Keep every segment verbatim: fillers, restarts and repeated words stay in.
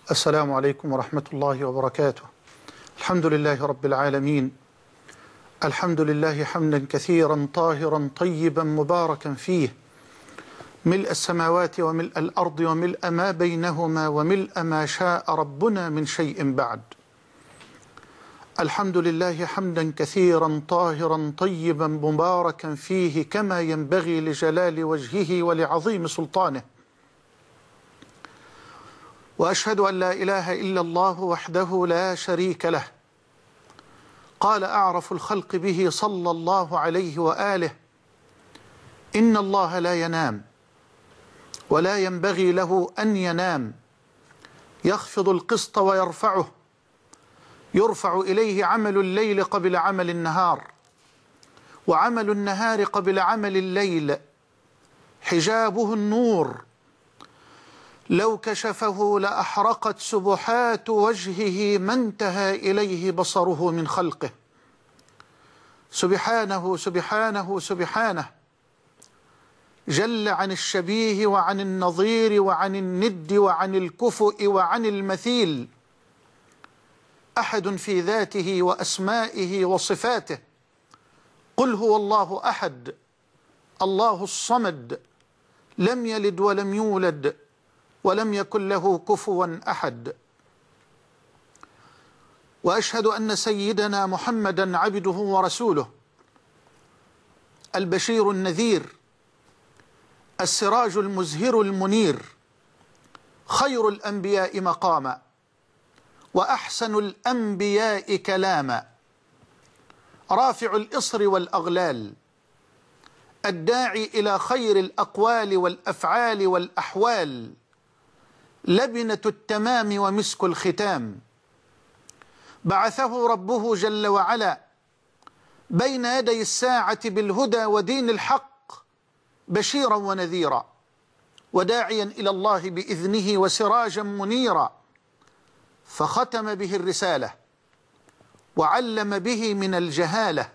السلام عليكم ورحمة الله وبركاته. الحمد لله رب العالمين، الحمد لله حمدا كثيرا طاهرا طيبا مباركا فيه، ملء السماوات وملء الأرض وملء ما بينهما وملء ما شاء ربنا من شيء بعد. الحمد لله حمدا كثيرا طاهرا طيبا مباركا فيه كما ينبغي لجلال وجهه ولعظيم سلطانه. وأشهد أن لا إله إلا الله وحده لا شريك له، قال أعرف الخلق به صلى الله عليه وآله: إن الله لا ينام ولا ينبغي له أن ينام، يخفض القسط ويرفعه، يرفع إليه عمل الليل قبل عمل النهار، وعمل النهار قبل عمل الليل، حجابه النور، لو كشفه لأحرقت سبحات وجهه ما انتهى إليه بصره من خلقه. سبحانه سبحانه سبحانه، جل عن الشبيه وعن النظير وعن الند وعن الكفؤ وعن المثيل، أحد في ذاته وأسمائه وصفاته. قل هو الله أحد، الله الصمد، لم يلد ولم يولد ولم يكن له كفوا أحد. وأشهد أن سيدنا محمدا عبده ورسوله، البشير النذير، السراج المزهر المنير، خير الأنبياء مقاما وأحسن الأنبياء كلاما، رافع الإصر والأغلال، الداعي إلى خير الأقوال والأفعال والأحوال، لبنة التمام ومسك الختام. بعثه ربه جل وعلا بين يدي الساعة بالهدى ودين الحق، بشيرا ونذيرا، وداعيا إلى الله بإذنه وسراجا منيرا، فختم به الرسالة، وعلم به من الجهالة،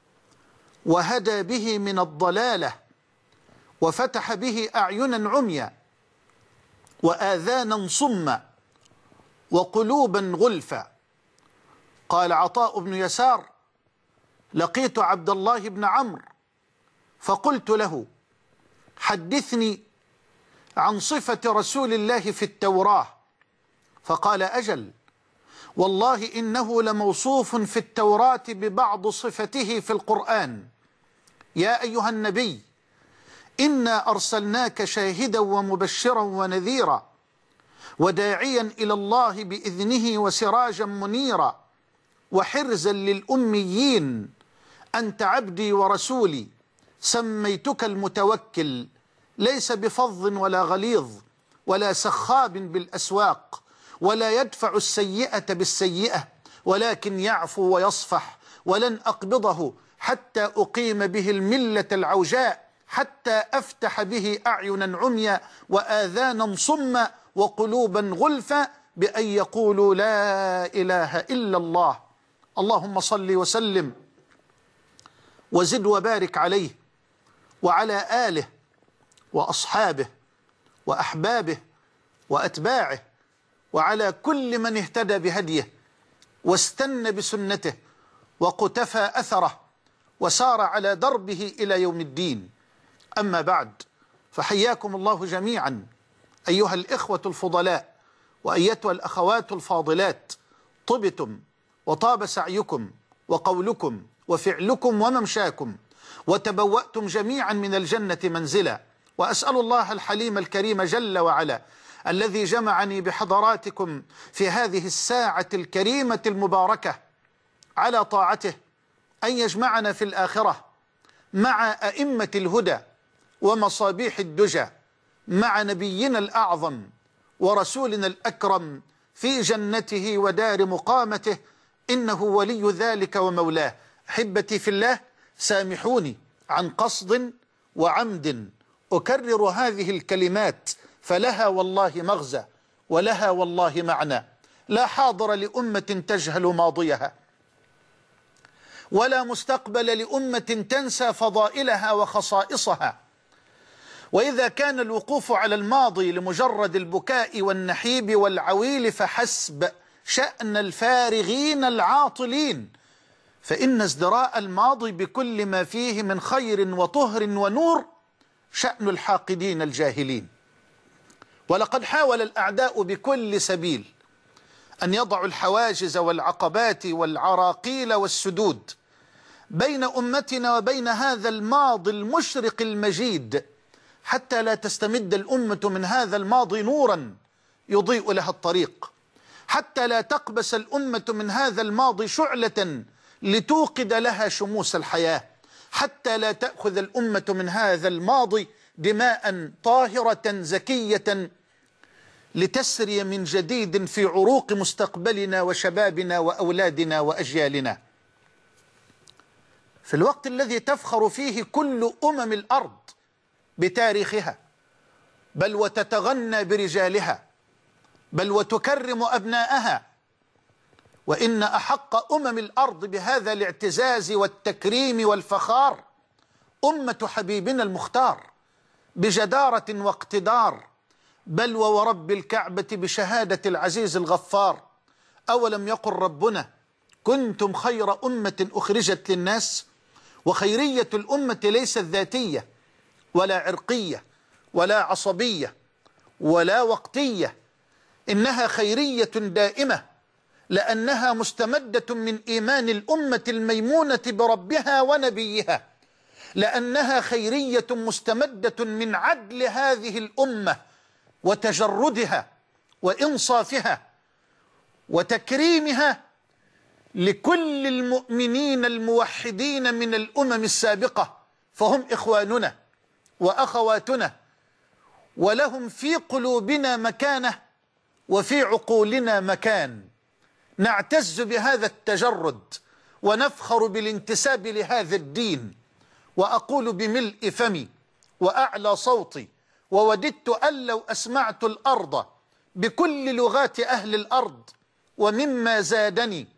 وهدى به من الضلالة، وفتح به أعينا عميا وآذانا صما وقلوبا غلفا. قال عطاء بن يسار: لقيت عبد الله بن عمرو فقلت له: حدثني عن صفة رسول الله في التوراة. فقال: أجل، والله إنه لموصوف في التوراة ببعض صفته في القرآن. يا أيها النبي، إنا أرسلناك شاهدا ومبشرا ونذيرا وداعيا إلى الله بإذنه وسراجا منيرا وحرزا للأميين، أنت عبدي ورسولي، سميتك المتوكل، ليس بفظ ولا غليظ ولا سخاب بالأسواق، ولا يدفع السيئة بالسيئة، ولكن يعفو ويصفح، ولن أقبضه حتى أقيم به الملة العوجاء، حتى أفتح به أعينا عميا وآذانا صما وقلوبا غلفا، بأن يقولوا لا إله إلا الله. اللهم صل وسلم وزد وبارك عليه وعلى آله وأصحابه وأحبابه وأتباعه، وعلى كل من اهتدى بهديه واستنى بسنته وقتفى أثره وسار على دربه إلى يوم الدين. أما بعد، فحياكم الله جميعا أيها الإخوة الفضلاء وأيتها الأخوات الفاضلات. طبتم وطاب سعيكم وقولكم وفعلكم وممشاكم، وتبوأتم جميعا من الجنة منزلا. وأسأل الله الحليم الكريم جل وعلا الذي جمعني بحضراتكم في هذه الساعة الكريمة المباركة على طاعته أن يجمعنا في الآخرة مع أئمة الهدى ومصابيح الدجى، مع نبينا الأعظم ورسولنا الأكرم في جنته ودار مقامته، إنه ولي ذلك ومولاه. أحبتي في الله، سامحوني عن قصد وعمد أكرر هذه الكلمات، فلها والله مغزى ولها والله معنى. لا حاضر لأمة تجهل ماضيها، ولا مستقبل لأمة تنسى فضائلها وخصائصها، وإذا كان الوقوف على الماضي لمجرد البكاء والنحيب والعويل فحسب شأن الفارغين العاطلين، فإن ازدراء الماضي بكل ما فيه من خير وطهر ونور شأن الحاقدين الجاهلين. ولقد حاول الأعداء بكل سبيل أن يضعوا الحواجز والعقبات والعراقيل والسدود بين أمتنا وبين هذا الماضي المشرق المجيد، حتى لا تستمد الأمة من هذا الماضي نورا يضيء لها الطريق، حتى لا تقبس الأمة من هذا الماضي شعلة لتوقد لها شموس الحياة، حتى لا تأخذ الأمة من هذا الماضي دماء طاهرة زكية لتسري من جديد في عروق مستقبلنا وشبابنا وأولادنا وأجيالنا. في الوقت الذي تفخر فيه كل أمم الأرض بتاريخها، بل وتتغنى برجالها، بل وتكرم أبناءها، وإن أحق أمم الأرض بهذا الاعتزاز والتكريم والفخار أمة حبيبنا المختار بجدارة واقتدار، بل وورب الكعبة بشهادة العزيز الغفار. أولم يقل ربنا كنتم خير أمة أخرجت للناس؟ وخيرية الأمة ليست ذاتية ولا عرقية ولا عصبية ولا وقتية، إنها خيرية دائمة، لأنها مستمدة من إيمان الأمة الميمونة بربها ونبيها، لأنها خيرية مستمدة من عدل هذه الأمة وتجردها وإنصافها وتكريمها لكل المؤمنين الموحدين من الأمم السابقة، فهم إخواننا وأخواتنا، ولهم في قلوبنا مكانة وفي عقولنا مكان. نعتز بهذا التجرد ونفخر بالانتساب لهذا الدين. وأقول بملء فمي وأعلى صوتي ووددت أن لو أسمعت الأرض بكل لغات أهل الأرض، ومما زادني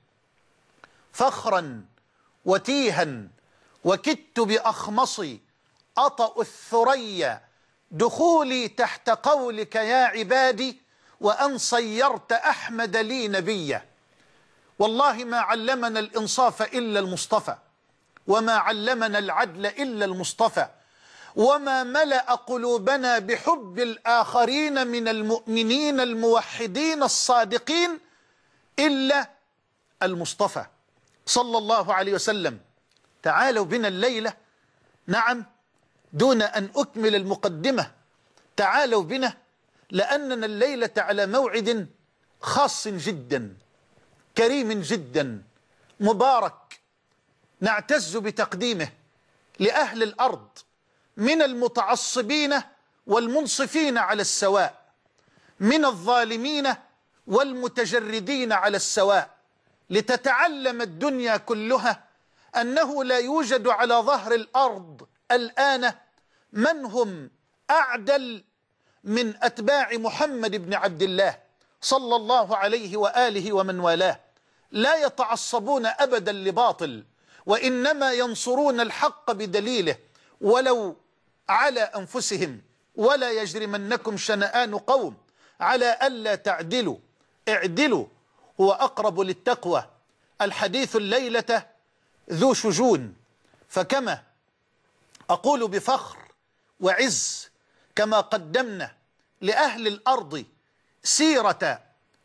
فخرا وتيها وكدت بأخمصي أطأ الثريا دخولي تحت قولك يا عبادي، وأن صيرت أحمد لي نبيا. والله ما علمنا الإنصاف إلا المصطفى، وما علمنا العدل إلا المصطفى، وما ملأ قلوبنا بحب الآخرين من المؤمنين الموحدين الصادقين إلا المصطفى صلى الله عليه وسلم. تعالوا بنا الليلة، نعم، دون أن أكمل المقدمة، تعالوا بنا لأننا الليلة على موعد خاص جدا كريم جدا مبارك، نعتز بتقديمه لأهل الأرض من المتعصبين والمنصفين على السواء، من الظالمين والمتجردين على السواء، لتتعلم الدنيا كلها أنه لا يوجد على ظهر الأرض الآن من هم أعدل من أتباع محمد بن عبد الله صلى الله عليه وآله ومن والاه. لا يتعصبون أبدا لباطل، وإنما ينصرون الحق بدليله ولو على أنفسهم. ولا يجرمنكم شنآن قوم على ألا تعدلوا اعدلوا هو أقرب للتقوى. الحديث الليلة ذو شجون، فكما أقول بفخر وعز كما قدمنا لأهل الأرض سيرة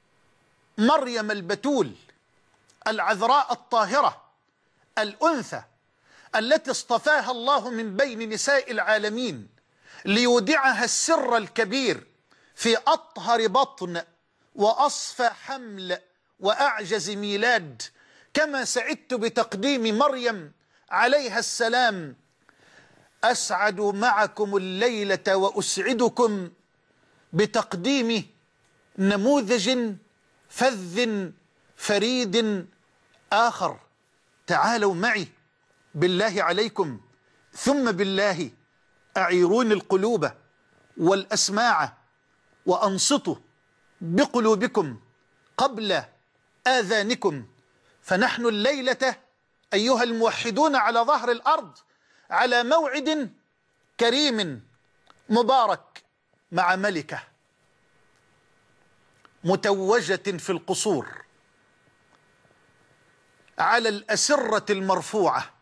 مريم البتول العذراء الطاهرة الأنثى التي اصطفاها الله من بين نساء العالمين ليودعها السر الكبير في أطهر بطن وأصفى حمل وأعجز ميلاد، كما سعدت بتقديم مريم عليها السلام. أسعد معكم الليلة وأسعدكم بتقديم نموذج فذ فريد آخر. تعالوا معي بالله عليكم ثم بالله أعيروني القلوب والأسماع وأنصتوا بقلوبكم قبل آذانكم، فنحن الليلة أيها الموحدون على ظهر الأرض على موعد كريم مبارك مع ملكة متوجة في القصور على الأسرة المرفوعة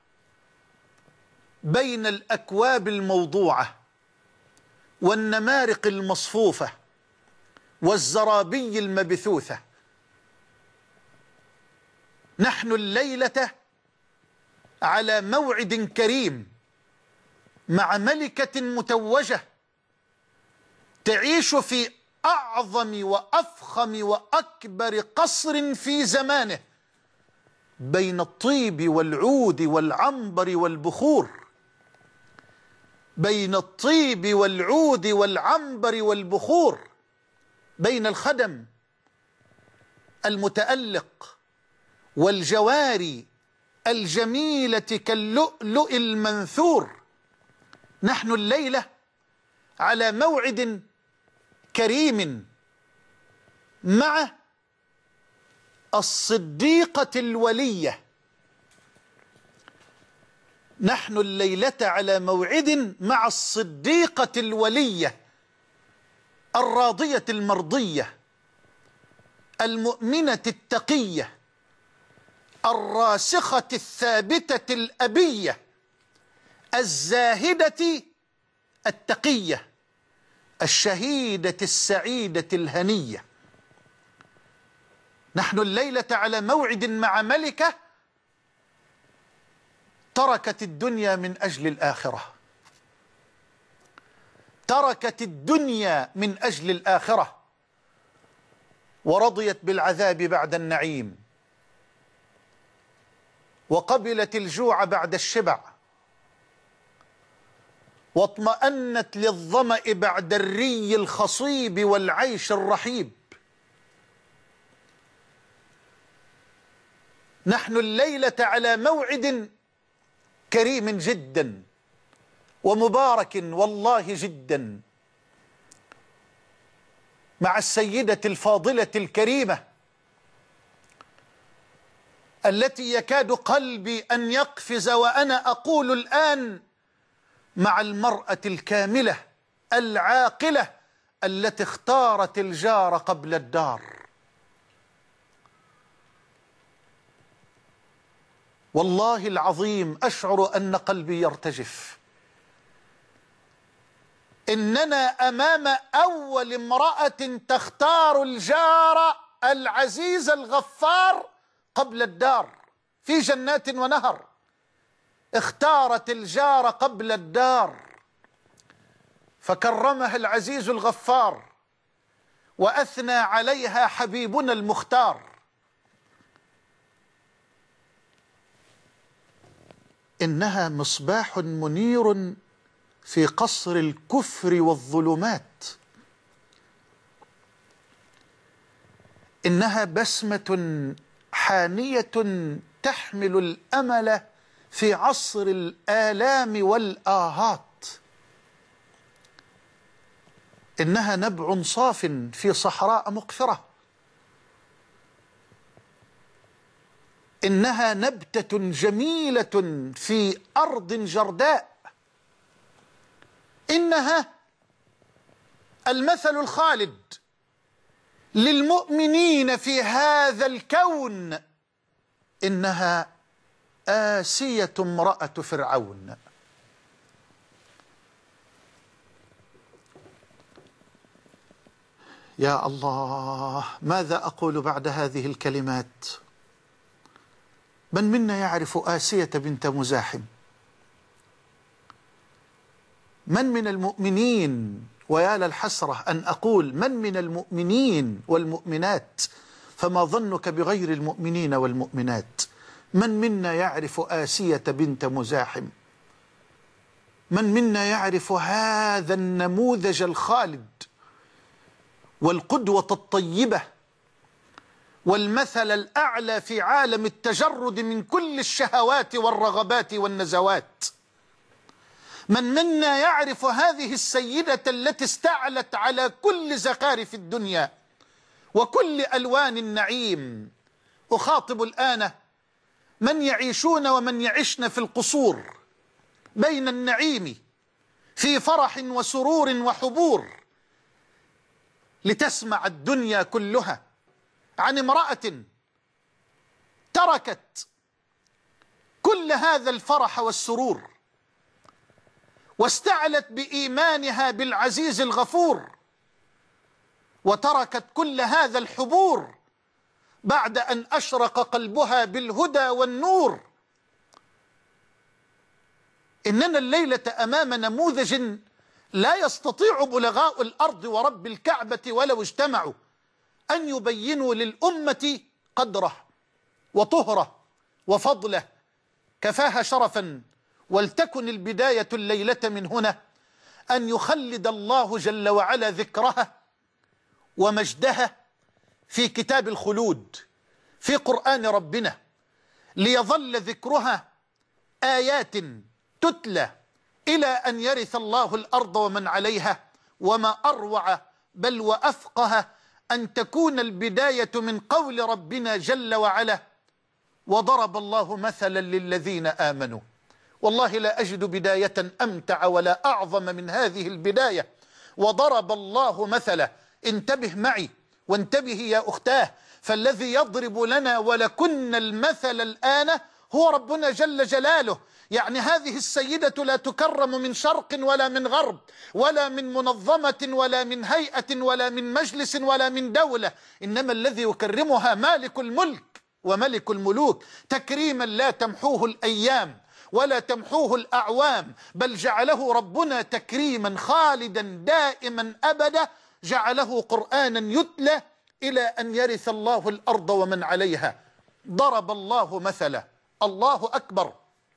بين الأكواب الموضوعة والنمارق المصفوفة والزرابي المبثوثة. نحن الليلة على موعد كريم مع ملكة متوجة تعيش في أعظم وأفخم وأكبر قصر في زمانه بين الطيب والعود والعنبر والبخور، بين الطيب والعود والعنبر والبخور، بين الخدم المتألق والجواري الجميلة كاللؤلؤ المنثور. نحن الليلة على موعد كريم مع الصديقة الولية. نحن الليلة على موعد مع الصديقة الولية الراضية المرضية المؤمنة التقية الراسخة الثابتة الأبية الزاهدة التقية الشهيدة السعيدة الهنية. نحن الليلة على موعد مع ملكة تركت الدنيا من أجل الآخرة، تركت الدنيا من أجل الآخرة ورضيت بالعذاب بعد النعيم، وقبلت الجوع بعد الشبع، واطمأنت للظمأ بعد الري الخصيب والعيش الرحيب. نحن الليلة على موعد كريم جدا ومبارك والله جدا مع السيدة الفاضلة الكريمة التي يكاد قلبي أن يقفز وأنا أقول الآن مع المرأة الكاملة العاقلة التي اختارت الجار قبل الدار. والله العظيم أشعر أن قلبي يرتجف. إننا أمام أول امرأة تختار الجار العزيز الغفار قبل الدار في جنات ونهر. اختارت الجار قبل الدار فكرمها العزيز الغفار وأثنى عليها حبيبنا المختار. إنها مصباح منير في قصر الكفر والظلمات. إنها بسمة حانية تحمل الأمل في عصر الآلام والآهات. إنها نبع صاف في صحراء مقفرة. إنها نبتة جميلة في أرض جرداء. إنها المثل الخالد للمؤمنين في هذا الكون. إنها آسية امرأة فرعون. يا الله، ماذا أقول بعد هذه الكلمات؟ من منا يعرف آسية بنت مزاحم؟ من من المؤمنين، ويا للحسرة أن أقول من من المؤمنين والمؤمنات، فما ظنك بغير المؤمنين والمؤمنات؟ من منا يعرف آسية بنت مزاحم؟ من منا يعرف هذا النموذج الخالد والقدوة الطيبة والمثل الأعلى في عالم التجرد من كل الشهوات والرغبات والنزوات؟ من منا يعرف هذه السيدة التي استعلت على كل زخارف الدنيا وكل ألوان النعيم؟ أخاطب الآن من يعيشون ومن يعشن في القصور بين النعيم في فرح وسرور وحبور لتسمع الدنيا كلها عن امرأة تركت كل هذا الفرح والسرور واستعلت بإيمانها بالعزيز الغفور، وتركت كل هذا الحبور بعد أن أشرق قلبها بالهدى والنور. إننا الليلة أمام نموذج لا يستطيع بلغاء الأرض ورب الكعبة ولو اجتمعوا أن يبينوا للأمة قدره وطهره وفضله، كفاها شرفا. ولتكن البداية الليلة من هنا أن يخلد الله جل وعلا ذكرها ومجدها في كتاب الخلود في قرآن ربنا، ليظل ذكرها آيات تتلى إلى أن يرث الله الأرض ومن عليها. وما أروع بل وأفقه أن تكون البداية من قول ربنا جل وعلا: وضرب الله مثلا للذين آمنوا. والله لا أجد بداية أمتع ولا أعظم من هذه البداية. وضرب الله مثلا. انتبه معي وانتبه يا أختاه، فالذي يضرب لنا ولكن المثل الآن هو ربنا جل جلاله. يعني هذه السيدة لا تكرم من شرق ولا من غرب ولا من منظمة ولا من هيئة ولا من مجلس ولا من دولة، إنما الذي يكرمها مالك الملك وملك الملوك، تكريما لا تمحوه الأيام ولا تمحوه الأعوام، بل جعله ربنا تكريما خالدا دائما أبدا، جعله قرآنا يتلى إلى أن يرث الله الأرض ومن عليها. ضرب الله مثلا. الله أكبر.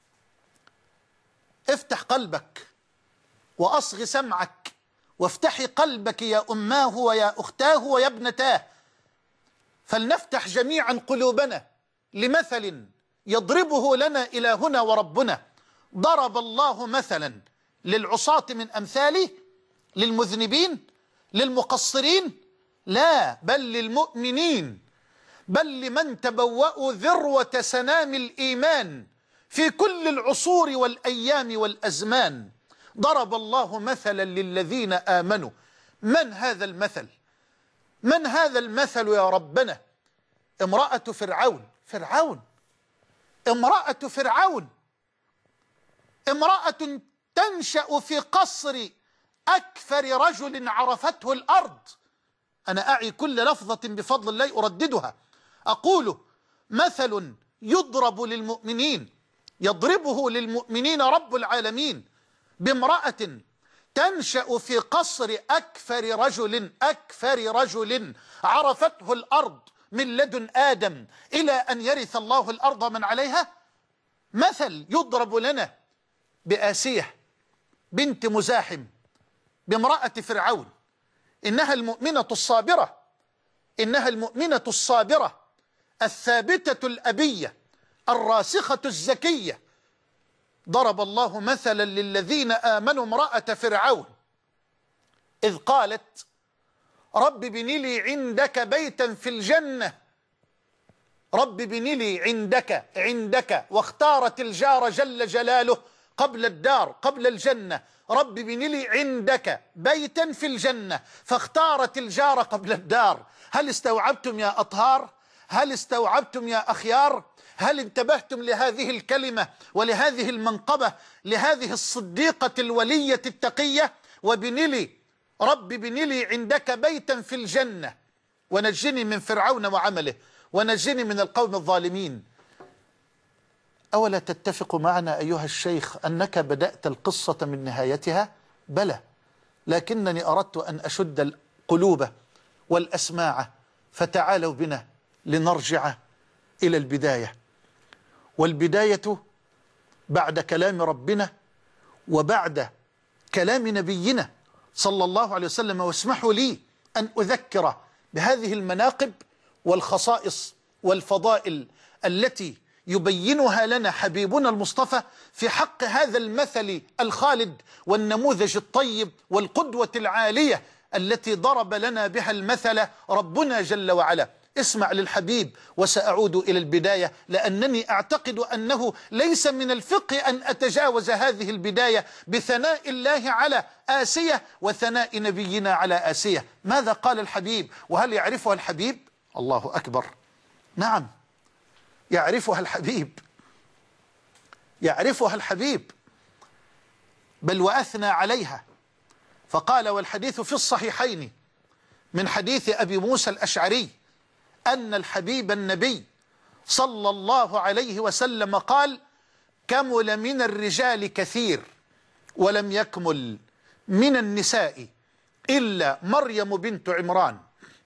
افتح قلبك وأصغ سمعك وافتحي قلبك يا أماه ويا أختاه ويا ابنتاه، فلنفتح جميعا قلوبنا لمثل يضربه لنا إلى هنا وربنا. ضرب الله مثلا للعصاة من أمثاله، للمذنبين، للمقصرين، لا، بل للمؤمنين، بل لمن تبوأوا ذروة سنام الإيمان في كل العصور والأيام والأزمان. ضرب الله مثلا للذين آمنوا. من هذا المثل؟ من هذا المثل يا ربنا؟ امرأة فرعون. فرعون امرأة فرعون امرأة تنشأ في قصر أكثر رجل عرفته الأرض. أنا أعي كل لفظة بفضل الله أرددها. أقول مثل يضرب للمؤمنين، يضربه للمؤمنين رب العالمين، بامرأة تنشأ في قصر أكثر رجل أكثر رجل عرفته الأرض من لدن آدم إلى أن يرث الله الأرض من عليها. مثل يضرب لنا بآسية بنت مزاحم، بامرأة فرعون. إنها المؤمنة الصابرة، إنها المؤمنة الصابرة الثابتة الأبية الراسخة الزكية. ضرب الله مثلا للذين آمنوا امرأة فرعون إذ قالت: رب ابن لي عندك بيتا في الجنة. رب ابن لي عندك عندك واختارت الجار جل جلاله قبل الدار قبل الجنة. رب ابن لي عندك بيتا في الجنة، فاختارت الجار قبل الدار. هل استوعبتم يا أطهار؟ هل استوعبتم يا أخيار؟ هل انتبهتم لهذه الكلمة ولهذه المنقبة لهذه الصديقة الولية التقية؟ وابن لي، رب ابن لي عندك بيتا في الجنة ونجني من فرعون وعمله ونجني من القوم الظالمين. أولا تتفق معنا أيها الشيخ أنك بدأت القصة من نهايتها؟ بلى، لكنني أردت أن أشد القلوب والأسماع، فتعالوا بنا لنرجع إلى البداية. والبداية بعد كلام ربنا وبعد كلام نبينا صلى الله عليه وسلم. واسمحوا لي أن أذكر بهذه المناقب والخصائص والفضائل التي يبينها لنا حبيبنا المصطفى في حق هذا المثل الخالد والنموذج الطيب والقدوة العالية التي ضرب لنا بها المثل ربنا جل وعلا. اسمع للحبيب. وسأعود إلى البداية لأنني أعتقد أنه ليس من الفقه أن أتجاوز هذه البداية بثناء الله على آسية وثناء نبينا على آسية. ماذا قال الحبيب؟ وهل يعرفها الحبيب؟ الله أكبر، نعم يعرفها الحبيب، يعرفها الحبيب، بل وأثنى عليها. فقال: والحديث في الصحيحين من حديث أبي موسى الأشعري أن الحبيب النبي صلى الله عليه وسلم قال: كمل من الرجال كثير ولم يكمل من النساء إلا مريم بنت عمران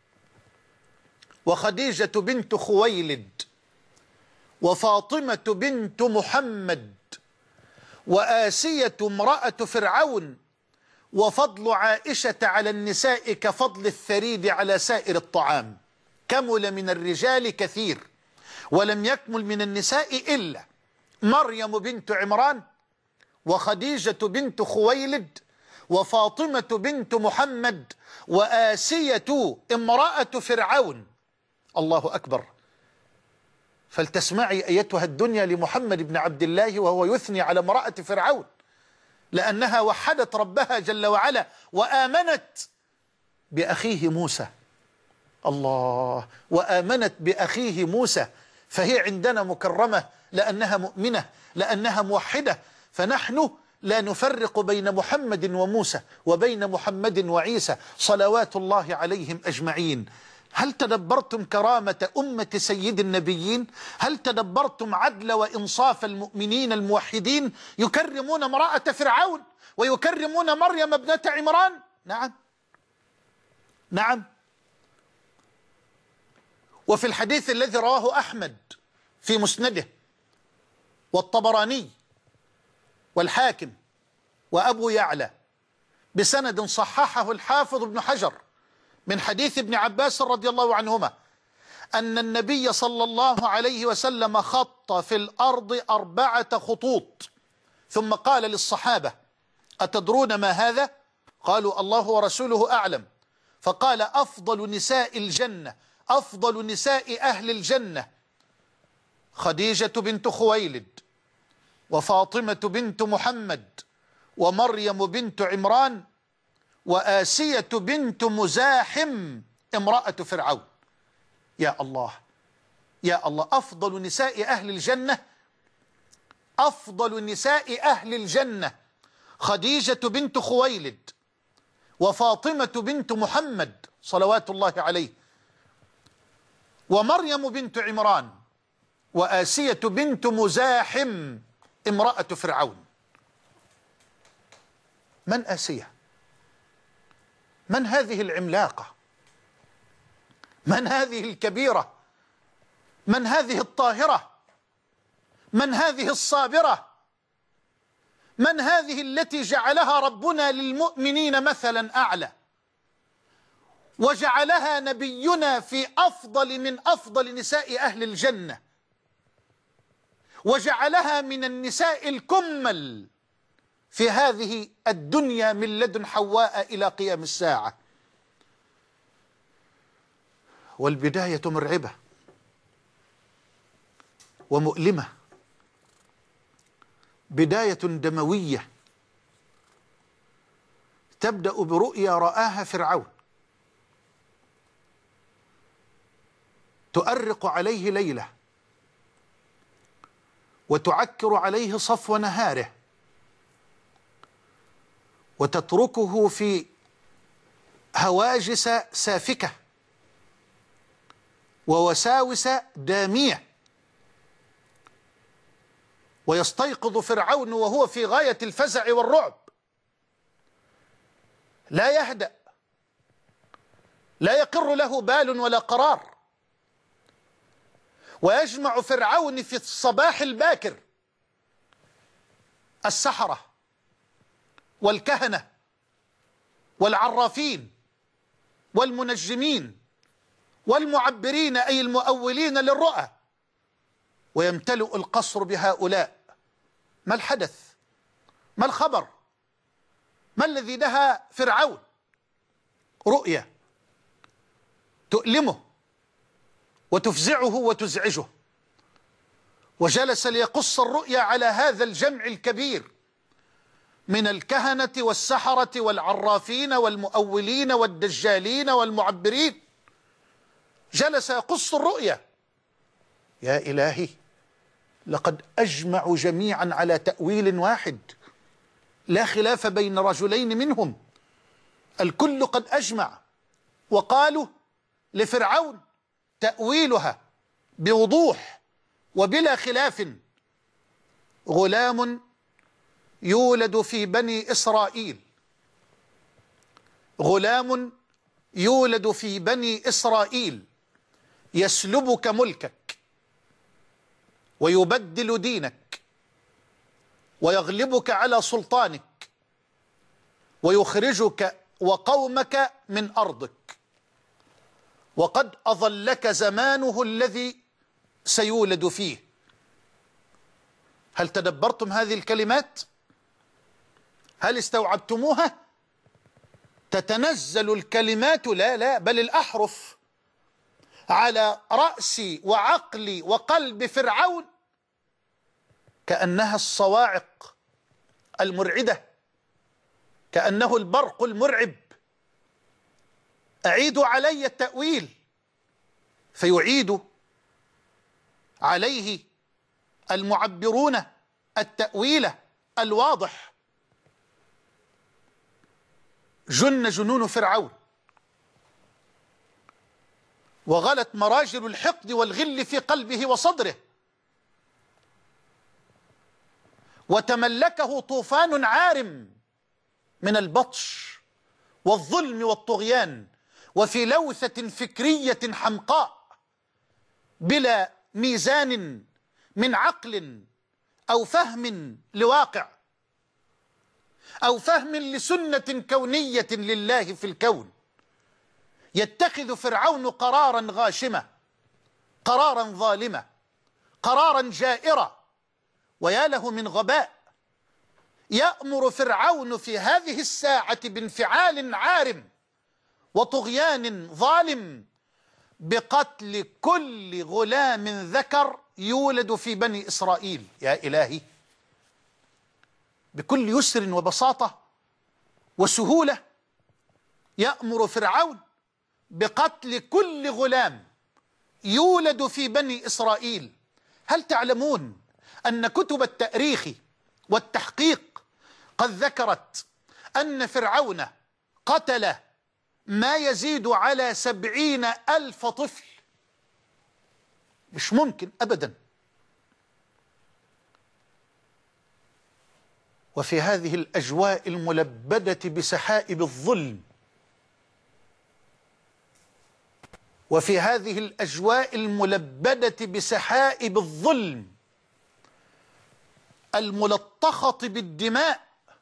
وخديجة بنت خويلد وفاطمة بنت محمد وآسية امرأة فرعون وفضل عائشة على النساء كفضل الثريد على سائر الطعام. كمل من الرجال كثير ولم يكمل من النساء إلا مريم بنت عمران وخديجة بنت خويلد وفاطمة بنت محمد وآسية امرأة فرعون. الله أكبر. فلتسمعي أيتها الدنيا لمحمد بن عبد الله وهو يثني على امرأة فرعون، لأنها وحدت ربها جل وعلا وآمنت بأخيه موسى. الله، وآمنت بأخيه موسى، فهي عندنا مكرمة لأنها مؤمنة، لأنها موحدة. فنحن لا نفرق بين محمد وموسى وبين محمد وعيسى صلوات الله عليهم أجمعين. هل تدبرتم كرامة أمة سيد النبيين؟ هل تدبرتم عدل وإنصاف المؤمنين الموحدين؟ يكرمون امرأة فرعون ويكرمون مريم ابنة عمران. نعم نعم. وفي الحديث الذي رواه أحمد في مسنده والطبراني والحاكم وأبو يعلى بسند صححه الحافظ ابن حجر من حديث ابن عباس رضي الله عنهما أن النبي صلى الله عليه وسلم خط في الأرض أربعة خطوط ثم قال للصحابة: أتدرون ما هذا؟ قالوا: الله ورسوله أعلم. فقال: أفضل نساء الجنة، أفضل نساء أهل الجنة خديجة بنت خويلد وفاطمة بنت محمد ومريم بنت عمران وآسية بنت مزاحم امرأة فرعون. يا الله يا الله، أفضل نساء أهل الجنة، أفضل نساء أهل الجنة خديجة بنت خويلد وفاطمة بنت محمد صلوات الله عليه ومريم بنت عمران وآسية بنت مزاحم امرأة فرعون. من آسية؟ من هذه العملاقة؟ من هذه الكبيرة؟ من هذه الطاهرة؟ من هذه الصابرة؟ من هذه التي جعلها ربنا للمؤمنين مثلا أعلى وجعلها نبينا في أفضل من أفضل نساء أهل الجنة وجعلها من النساء الكمل في هذه الدنيا من لدن حواء إلى قيام الساعة. والبداية مرعبة ومؤلمة، بداية دموية تبدأ برؤيا رآها فرعون تؤرق عليه ليلة وتعكر عليه صفو نهاره وتتركه في هواجس سافكة ووساوس دامية، ويستيقظ فرعون وهو في غاية الفزع والرعب، لا يهدأ، لا يقر له بال ولا قرار. ويجمع فرعون في الصباح الباكر السحرة والكهنة والعرافين والمنجمين والمعبرين أي المؤولين للرؤى، ويمتلئ القصر بهؤلاء. ما الحدث؟ ما الخبر؟ ما الذي نهى فرعون؟ رؤيا تؤلمه وتفزعه وتزعجه، وجلس ليقص الرؤيا على هذا الجمع الكبير من الكهنة والسحرة والعرافين والمؤولين والدجالين والمعبرين، جلس يقص الرؤيا. يا إلهي، لقد أجمعوا جميعا على تأويل واحد، لا خلاف بين رجلين منهم، الكل قد أجمع وقالوا لفرعون تأويلها بوضوح وبلا خلاف: غلام يولد في بني إسرائيل، غلام يولد في بني إسرائيل يسلبك ملكك ويبدل دينك ويغلبك على سلطانك ويخرجك وقومك من أرضك، وقد أظلك زمانه الذي سيولد فيه. هل تدبرتم هذه الكلمات؟ هل استوعبتموها؟ تتنزل الكلمات لا لا بل الأحرف على رأس وعقل وقلب فرعون كأنها الصواعق المرعدة، كأنه البرق المرعب. أعيدوا علي التأويل، فيعيد عليه المعبرون التأويل الواضح. جن جنون فرعون، وغلت مراجل الحقد والغل في قلبه وصدره، وتملكه طوفان عارم من البطش والظلم والطغيان، وفي لوثة فكرية حمقاء بلا ميزان من عقل أو فهم لواقع أو فهم لسنة كونية لله في الكون. يتخذ فرعون قرارا غاشمة، قرارا ظالمة، قرارا جائرا، ويا له من غباء. يأمر فرعون في هذه الساعة بانفعال عارم وطغيان ظالم بقتل كل غلام ذكر يولد في بني إسرائيل. يا إلهي، بكل يسر وبساطة وسهولة يأمر فرعون بقتل كل غلام يولد في بني إسرائيل. هل تعلمون أن كتب التاريخ والتحقيق قد ذكرت أن فرعون قتل ما يزيد على سبعين ألف طفل؟ مش ممكن أبدا. وفي هذه الأجواء الملبدة بسحائب الظلم، وفي هذه الأجواء الملبدة بسحائب الظلم الملطخة بالدماء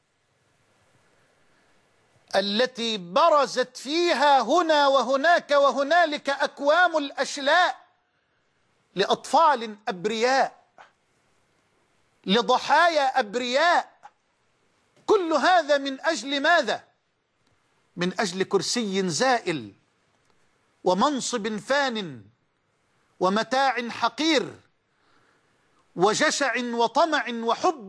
التي برزت فيها هنا وهناك وهنالك أكوام الأشلاء لأطفال أبرياء، لضحايا أبرياء، كل هذا من أجل ماذا؟ من أجل كرسي زائل ومنصب فان ومتاع حقير وجشع وطمع وحب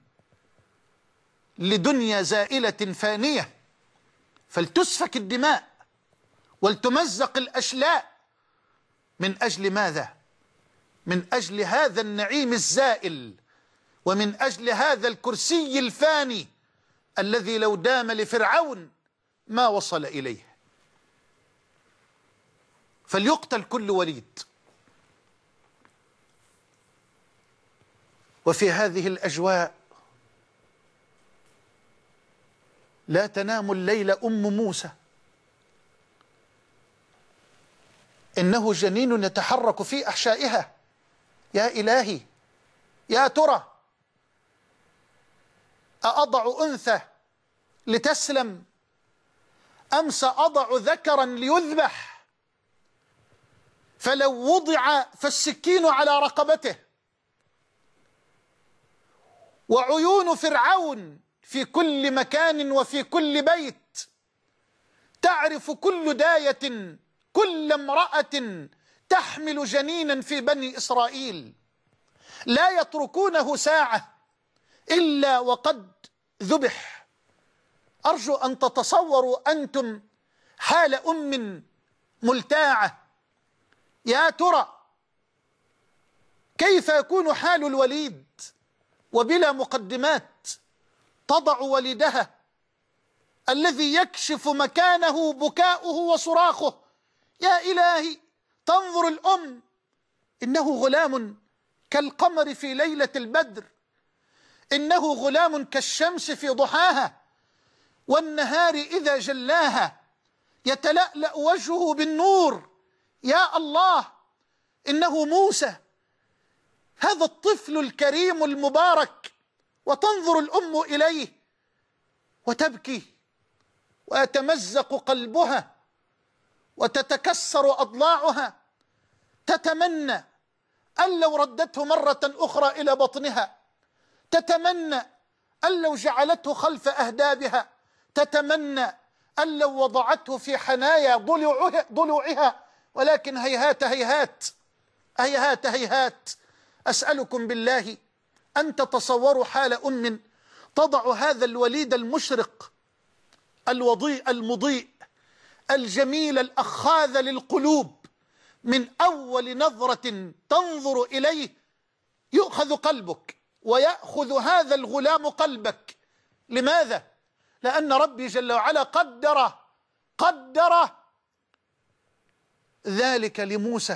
لدنيا زائلة فانية. فلتسفك الدماء ولتمزق الأشلاء من أجل ماذا؟ من أجل هذا النعيم الزائل، ومن أجل هذا الكرسي الفاني الذي لو دام لفرعون ما وصل إليه. فليقتل كل وليد. وفي هذه الأجواء لا تنام الليل أم موسى، إنه جنين يتحرك في أحشائها. يا إلهي، يا ترى أأضع أنثى لتسلم أم سأضع ذكرا ليذبح؟ فلو وضع فالسكين على رقبته. وعيون فرعون في كل مكان وفي كل بيت، تعرف كل داية كل امرأة تحمل جنينا في بني إسرائيل لا يتركونه ساعة إلا وقد ذبح. أرجو أن تتصوروا أنتم حال أم ملتاعة. يا ترى كيف يكون حال الوليد وبلا مقدمات تضع ولدها الذي يكشف مكانه بكاؤه وصراخه؟ يا إلهي، تنظر الأم إنه غلام كالقمر في ليلة البدر، إنه غلام كالشمس في ضحاها، والنهار إذا جلاها يتلألأ وجهه بالنور. يا الله، إنه موسى، هذا الطفل الكريم المبارك. وتنظر الأم إليه وتبكي ويتمزق قلبها وتتكسر أضلاعها، تتمنى أن لو ردته مرة أخرى إلى بطنها، تتمنى أن لو جعلته خلف أهدابها، تتمنى أن لو وضعته في حنايا ضلوعها, ضلوعها ولكن هيهات هيهات هيهات هيهات. أسألكم بالله أن تتصوروا حال أم تضع هذا الوليد المشرق الوضيء المضيء الجميل الأخاذ للقلوب، من أول نظرة تنظر إليه يؤخذ قلبك ويأخذ هذا الغلام قلبك. لماذا؟ لأن ربي جل وعلا قدر قدر ذلك لموسى،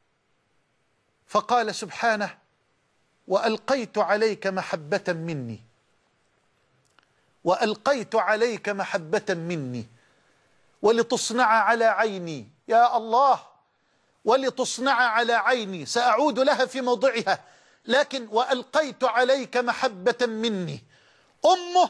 فقال سبحانه: وألقيت عليك محبة مني، وألقيت عليك محبة مني ولتصنع على عيني. يا الله، ولتصنع على عيني، سأعود لها في موضعها، لكن وألقيت عليك محبة مني. أمه،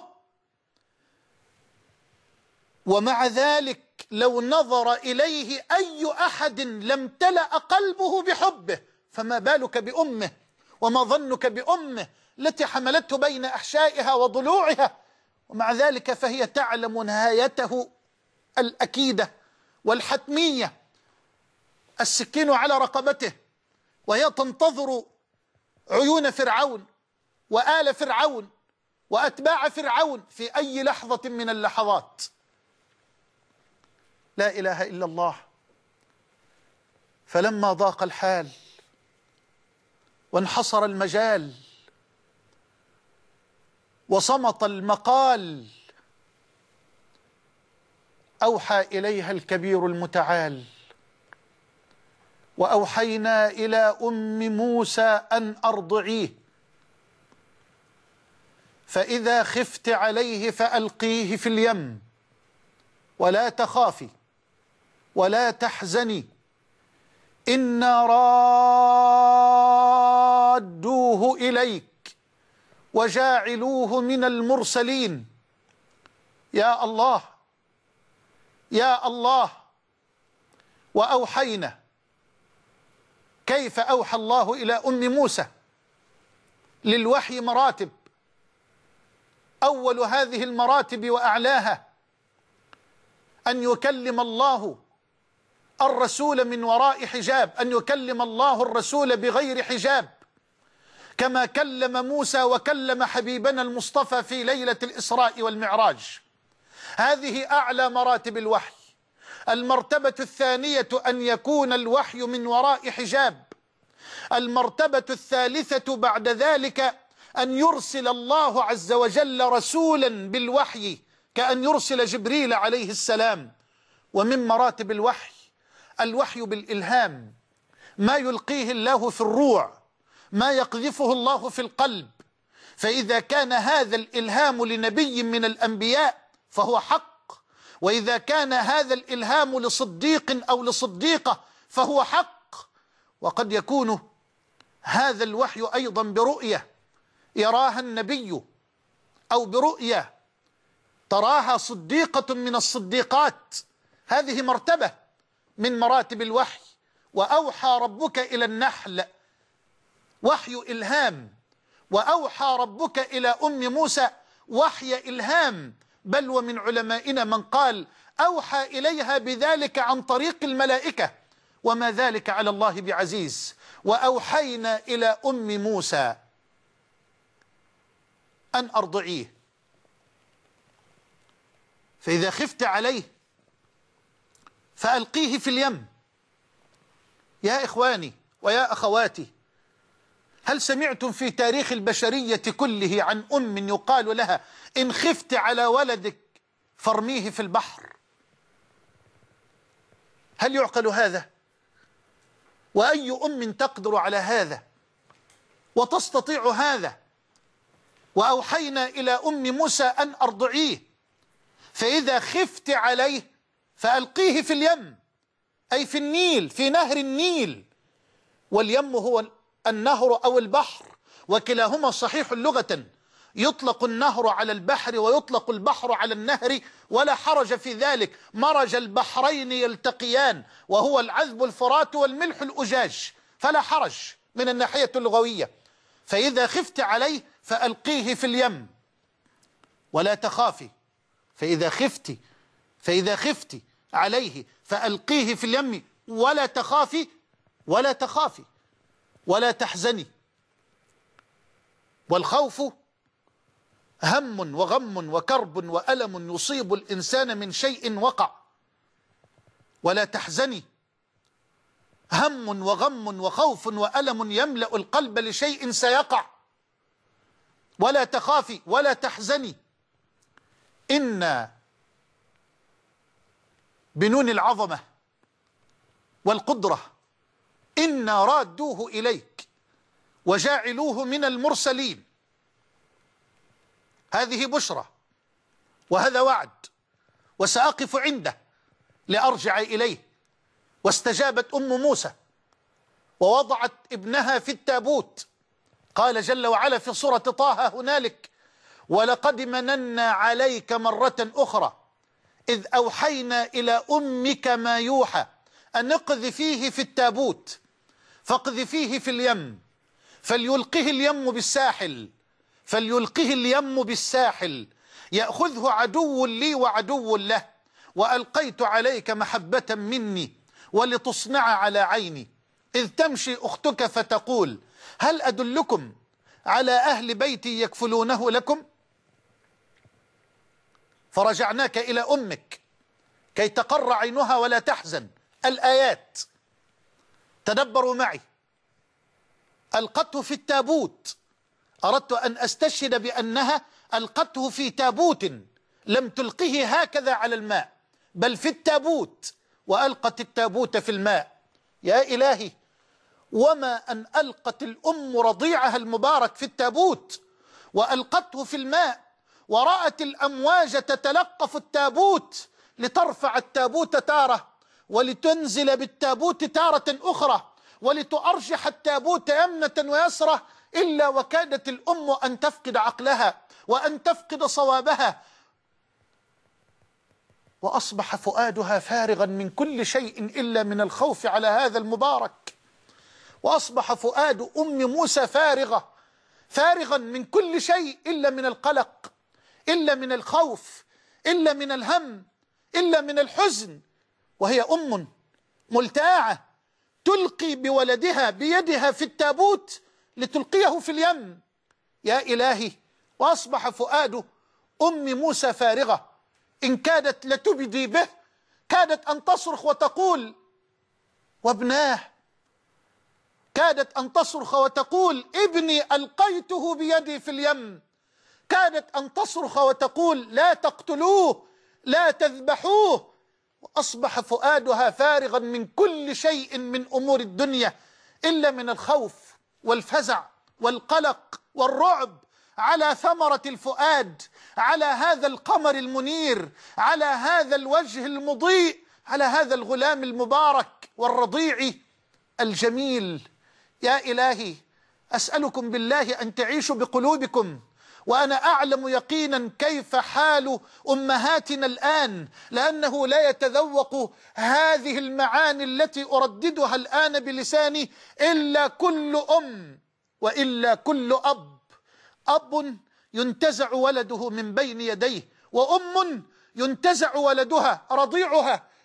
ومع ذلك لو نظر إليه أي أحد لم تلأ قلبه بحبه، فما بالك بأمه؟ وما ظنك بأمه التي حملته بين أحشائها وضلوعها؟ ومع ذلك فهي تعلم نهايته الأكيدة والحتمية، السكين على رقبته، وهي تنتظر عيون فرعون وآل فرعون وأتباع فرعون في أي لحظة من اللحظات. لا إله إلا الله. فلما ضاق الحال وانحصر المجال وصمت المقال، أوحى إليها الكبير المتعال: وأوحينا إلى أم موسى أن أرضعيه، فإذا خفت عليه فألقيه في اليم ولا تخافي ولا تحزني، إنا رادوه إليك وجاعلوه من المرسلين. يا الله يا الله. وأوحينا. كيف أوحى الله إلى أم موسى؟ للوحي مراتب، أول هذه المراتب وأعلاها أن يكلم الله الرسول من وراء حجاب، أن يكلم الله الرسول بغير حجاب، كما كلم موسى وكلم حبيبنا المصطفى في ليلة الإسراء والمعراج. هذه أعلى مراتب الوحي. المرتبة الثانية أن يكون الوحي من وراء حجاب. المرتبة الثالثة بعد ذلك أن يرسل الله عز وجل رسولا بالوحي، كأن يرسل جبريل عليه السلام. ومن مراتب الوحي الوحي بالإلهام، ما يلقيه الله في الروع، ما يقذفه الله في القلب. فإذا كان هذا الإلهام لنبي من الأنبياء فهو حق، وإذا كان هذا الإلهام لصديق أو لصديقة فهو حق. وقد يكون هذا الوحي أيضا برؤية يراها النبي، أو برؤية تراها صديقة من الصديقات. هذه مرتبة من مراتب الوحي. وأوحى ربك إلى النحل، وحي إلهام. وأوحى ربك إلى أم موسى وحي إلهام، بل ومن علمائنا من قال أوحى إليها بذلك عن طريق الملائكة، وما ذلك على الله بعزيز. وأوحينا إلى أم موسى أن أرضعيه، فإذا خفت عليه فألقيه في اليم. يا إخواني ويا أخواتي، هل سمعتم في تاريخ البشرية كله عن أم يقال لها إن خفت على ولدك فارميه في البحر؟ هل يعقل هذا؟ وأي أم تقدر على هذا وتستطيع هذا؟ وأوحينا إلى أم موسى أن أرضعيه، فإذا خفت عليه فألقيه في اليم، أي في النيل، في نهر النيل. واليم هو النهر أو البحر، وكلاهما صحيح لغة. يطلق النهر على البحر ويطلق البحر على النهر، ولا حرج في ذلك. مرج البحرين يلتقيان، وهو العذب الفرات والملح الأجاج، فلا حرج من الناحية اللغوية. فإذا خفت عليه فألقيه في اليم ولا تخافي. فإذا خفت فإذا خفت عليه فألقيه في اليم ولا تخافي ولا تخافي ولا تحزني. والخوف هم وغم وكرب وألم يصيب الإنسان من شيء وقع. ولا تحزني هم وغم وخوف وألم يملأ القلب لشيء سيقع. ولا تخافي ولا تحزني، إن بنون العظمة والقدرة إنا رادوه إليك وجاعلوه من المرسلين. هذه بشرى وهذا وعد، وسأقف عنده لأرجع إليه. واستجابت أم موسى ووضعت ابنها في التابوت. قال جل وعلا في سورة طه هنالك: ولقد مننا عليك مرة أخرى إذ أوحينا إلى أمك ما يوحى أن اقذفيه في التابوت فاقذفيه في اليم فليلقه اليم بالساحل فليلقه اليم بالساحل يأخذه عدو لي وعدو له وألقيت عليك محبة مني ولتصنع على عيني إذ تمشي أختك فتقول هل أدلكم على أهل بيتي يكفلونه لكم؟ فرجعناك إلى أمك كي تقر عينها ولا تحزن. الآيات تدبروا معي. ألقته في التابوت، أردت أن أستشهد بأنها ألقته في تابوت لم تلقه هكذا على الماء، بل في التابوت، وألقت التابوت في الماء. يا إلهي، وما أن ألقت الأم رضيعها المبارك في التابوت وألقته في الماء، ورأت الأمواج تتلقف التابوت لترفع التابوت تارة ولتنزل بالتابوت تارة أخرى ولتؤرجح التابوت يمنة ويسرة، إلا وكادت الأم أن تفقد عقلها وأن تفقد صوابها، وأصبح فؤادها فارغا من كل شيء إلا من الخوف على هذا المبارك. وأصبح فؤاد أم موسى فارغة فارغا من كل شيء إلا من القلق، إلا من الخوف، إلا من الهم، إلا من الحزن. وهي أم ملتاعة تلقي بولدها بيدها في التابوت لتلقيه في اليم. يا إلهي، وأصبح فؤاد أم موسى فارغة، إن كادت لتبدي به، كادت أن تصرخ وتقول وابناه، كادت أن تصرخ وتقول ابني ألقيته بيدي في اليم، كادت أن تصرخ وتقول لا تقتلوه لا تذبحوه. وأصبح فؤادها فارغا من كل شيء من أمور الدنيا إلا من الخوف والفزع والقلق والرعب على ثمرة الفؤاد، على هذا القمر المنير، على هذا الوجه المضيء، على هذا الغلام المبارك والرضيع الجميل. يا إلهي، أسألكم بالله أن تعيشوا بقلوبكم، وأنا أعلم يقينا كيف حال أمهاتنا الآن، لأنه لا يتذوق هذه المعاني التي أرددها الآن بلساني إلا كل أم وإلا كل أب. أب ينتزع ولده من بين يديه، وأم ينتزع ولدها رضيعها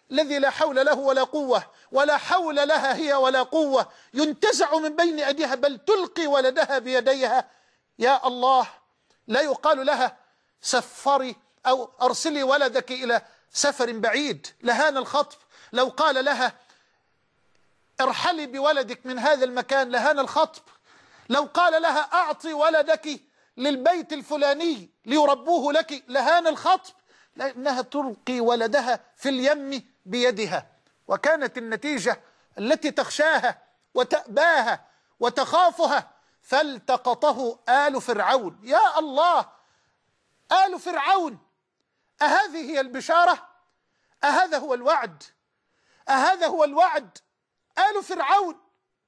الذي لا حول له ولا قوة، ولا حول لها هي ولا قوة، ينتزع من بين أيديها بل تلقي ولدها بيديها. يا الله، لا يقال لها سفري أو أرسلي ولدك إلى سفر بعيد، لهان الخطب. لو قال لها ارحلي بولدك من هذا المكان لهان الخطب. لو قال لها أعطي ولدك للبيت الفلاني ليربوه لك لهان الخطب، لأنها تلقي ولدها في اليم بيدها. وكانت النتيجة التي تخشاها وتأباها وتخافها، فالتقطه آل فرعون. يا الله، آل فرعون، أهذه هي البشارة؟ أهذا هو الوعد؟ أهذا هو الوعد؟ آل فرعون،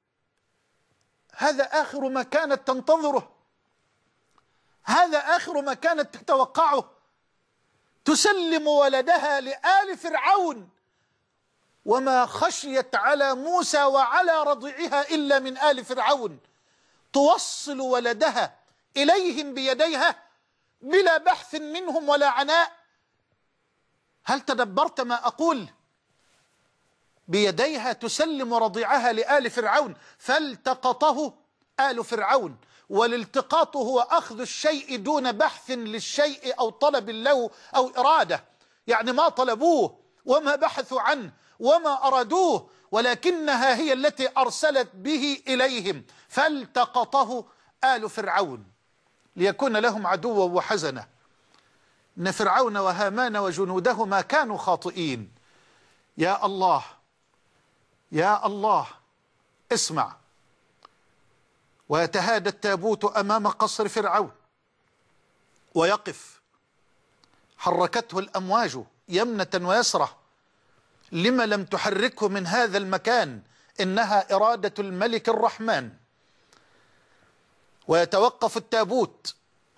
هذا آخر ما كانت تنتظره، هذا آخر ما كانت تتوقعه. تسلم ولدها لآل فرعون، وما خشيت على موسى وعلى رضيعها إلا من آل فرعون. توصل ولدها إليهم بيديها بلا بحث منهم ولا عناء. هل تدبرت ما أقول؟ بيديها تسلم رضيعها لآل فرعون، فالتقطه آل فرعون. والالتقاط هو أخذ الشيء دون بحث للشيء أو طلب له أو إرادة، يعني ما طلبوه وما بحثوا عنه وما أرادوه، ولكنها هي التي أرسلت به إليهم. فالتقطه آل فرعون ليكون لهم عدوا وحزنا. إن فرعون وهامان وجنودهما كانوا خاطئين. يا الله، يا الله، اسمع. ويتهادى التابوت أمام قصر فرعون ويقف، حركته الأمواج يمنة ويسرة. لما لم تحركه من هذا المكان؟ إنها إرادة الملك الرحمن. ويتوقف التابوت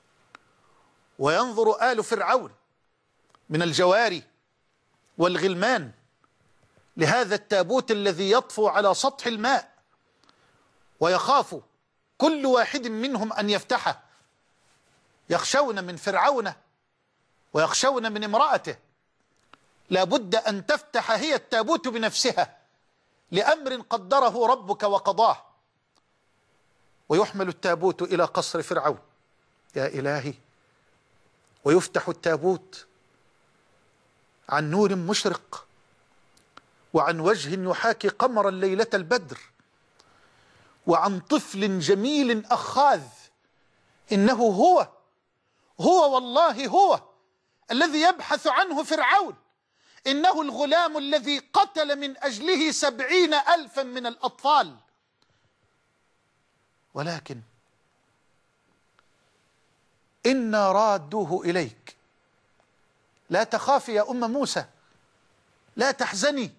وينظر آل فرعون من الجواري والغلمان لهذا التابوت الذي يطفو على سطح الماء، ويخاف كل واحد منهم أن يفتحه. يخشون من فرعون ويخشون من امرأته. لا بد أن تفتح هي التابوت بنفسها لأمر قدره ربك وقضاه. ويحمل التابوت إلى قصر فرعون. يا إلهي، ويفتح التابوت عن نور مشرق وعن وجه يحاكي قمرا ليلة البدر وعن طفل جميل أخاذ. إنه هو هو والله هو الذي يبحث عنه فرعون. إنه الغلام الذي قتل من أجله سبعين ألفا من الأطفال. ولكن إنا رادوه إليك. لا تخافي يا أم موسى، لا تحزني،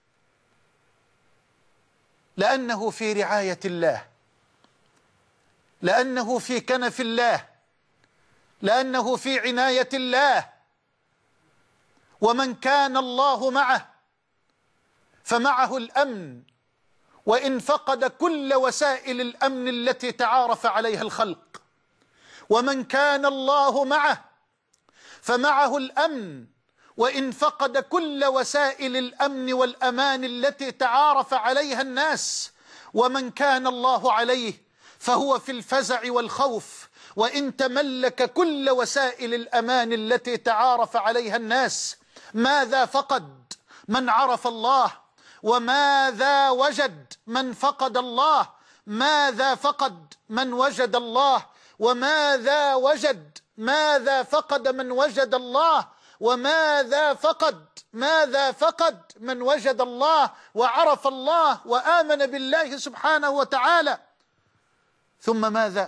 لأنه في رعاية الله، لأنه في كنف الله، لأنه في عناية الله. ومن كان الله معه فمعه الأمن، وإن فقد كل وسائل الأمن التي تعارف عليها الخلق. ومن كان الله معه فمعه الأمن، وإن فقد كل وسائل الأمن والأمان التي تعارف عليها الناس. ومن كان الله عليه فهو في الفزع والخوف، وإن تملك كل وسائل الأمان التي تعارف عليها الناس. ماذا فقد من عرف الله؟ وماذا وجد من فقد الله؟ ماذا فقد من وجد الله؟ وماذا وجد ماذا فقد من وجد الله؟ وماذا فقد ماذا فقد من وجد الله وعرف الله وآمن بالله سبحانه وتعالى. ثم ماذا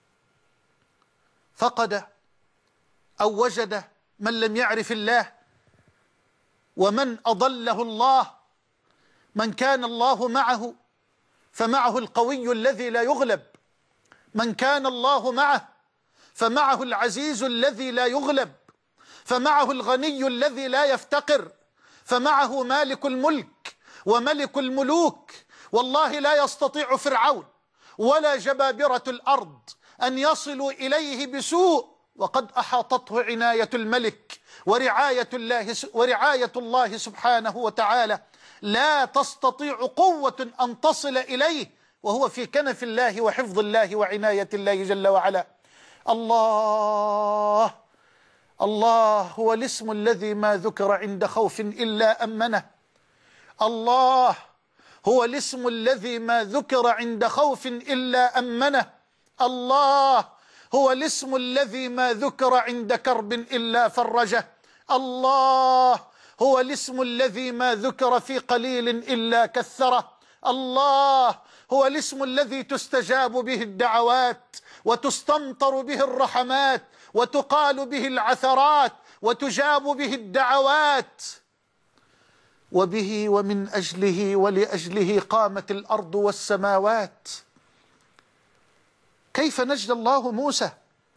فقد أو وجد من لم يعرف الله ومن أضله الله؟ من كان الله معه فمعه القوي الذي لا يغلب، من كان الله معه فمعه العزيز الذي لا يغلب، فمعه الغني الذي لا يفتقر، فمعه مالك الملك وملك الملوك. والله لا يستطيع فرعون ولا جبابرة الأرض أن يصلوا إليه بسوء وقد أحاطته عناية الملك ورعاية الله, ورعاية الله سبحانه وتعالى، لا تستطيع قوة أن تصل إليه وهو في كنف الله وحفظ الله وعناية الله جل وعلا. الله الله هو الاسم الذي ما ذكر عند خوف إلا أمنه. الله هو الاسم الذي ما ذكر عند خوف إلا أمنه. الله هو الاسم الذي ما ذكر عند كرب إلا فرجه. الله هو الاسم الذي ما ذكر في قليل إلا كثره. الله هو الاسم الذي تستجاب به الدعوات وتستمطر به الرحمات وتقال به العثرات وتجاب به الدعوات، وبه ومن أجله ولأجله قامت الأرض والسماوات. كيف نجى الله موسى؟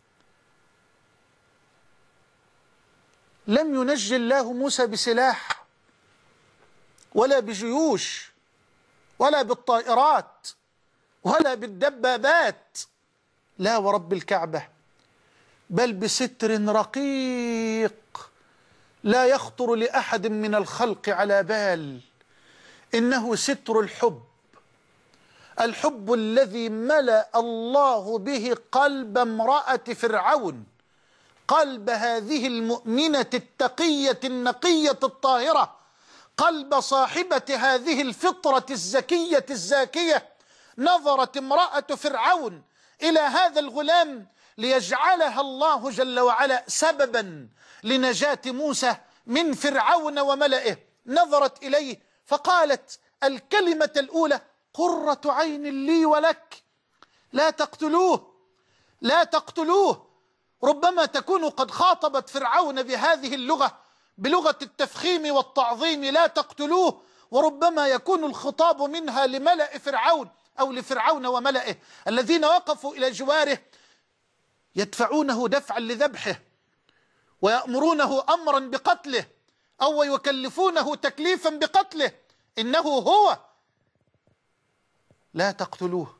لم ينجي الله موسى بسلاح ولا بجيوش ولا بالطائرات ولا بالدبابات، لا ورب الكعبة، بل بستر رقيق لا يخطر لأحد من الخلق على بال. إنه ستر الحب، الحب الذي ملأ الله به قلب امرأة فرعون، قلب هذه المؤمنة التقية النقية الطاهرة، قلب صاحبة هذه الفطرة الزكية الزاكية. نظرت امرأة فرعون إلى هذا الغلام ليجعلها الله جل وعلا سببا لنجاة موسى من فرعون وملئه. نظرت إليه فقالت الكلمة الأولى: قرة عين لي ولك، لا تقتلوه لا تقتلوه. ربما تكون قد خاطبت فرعون بهذه اللغة، بلغة التفخيم والتعظيم، لا تقتلوه، وربما يكون الخطاب منها لملأ فرعون أو لفرعون وملئه الذين وقفوا إلى جواره يدفعونه دفعا لذبحه ويأمرونه أمرا بقتله أو يكلفونه تكليفا بقتله. إنه هو، لا تقتلوه،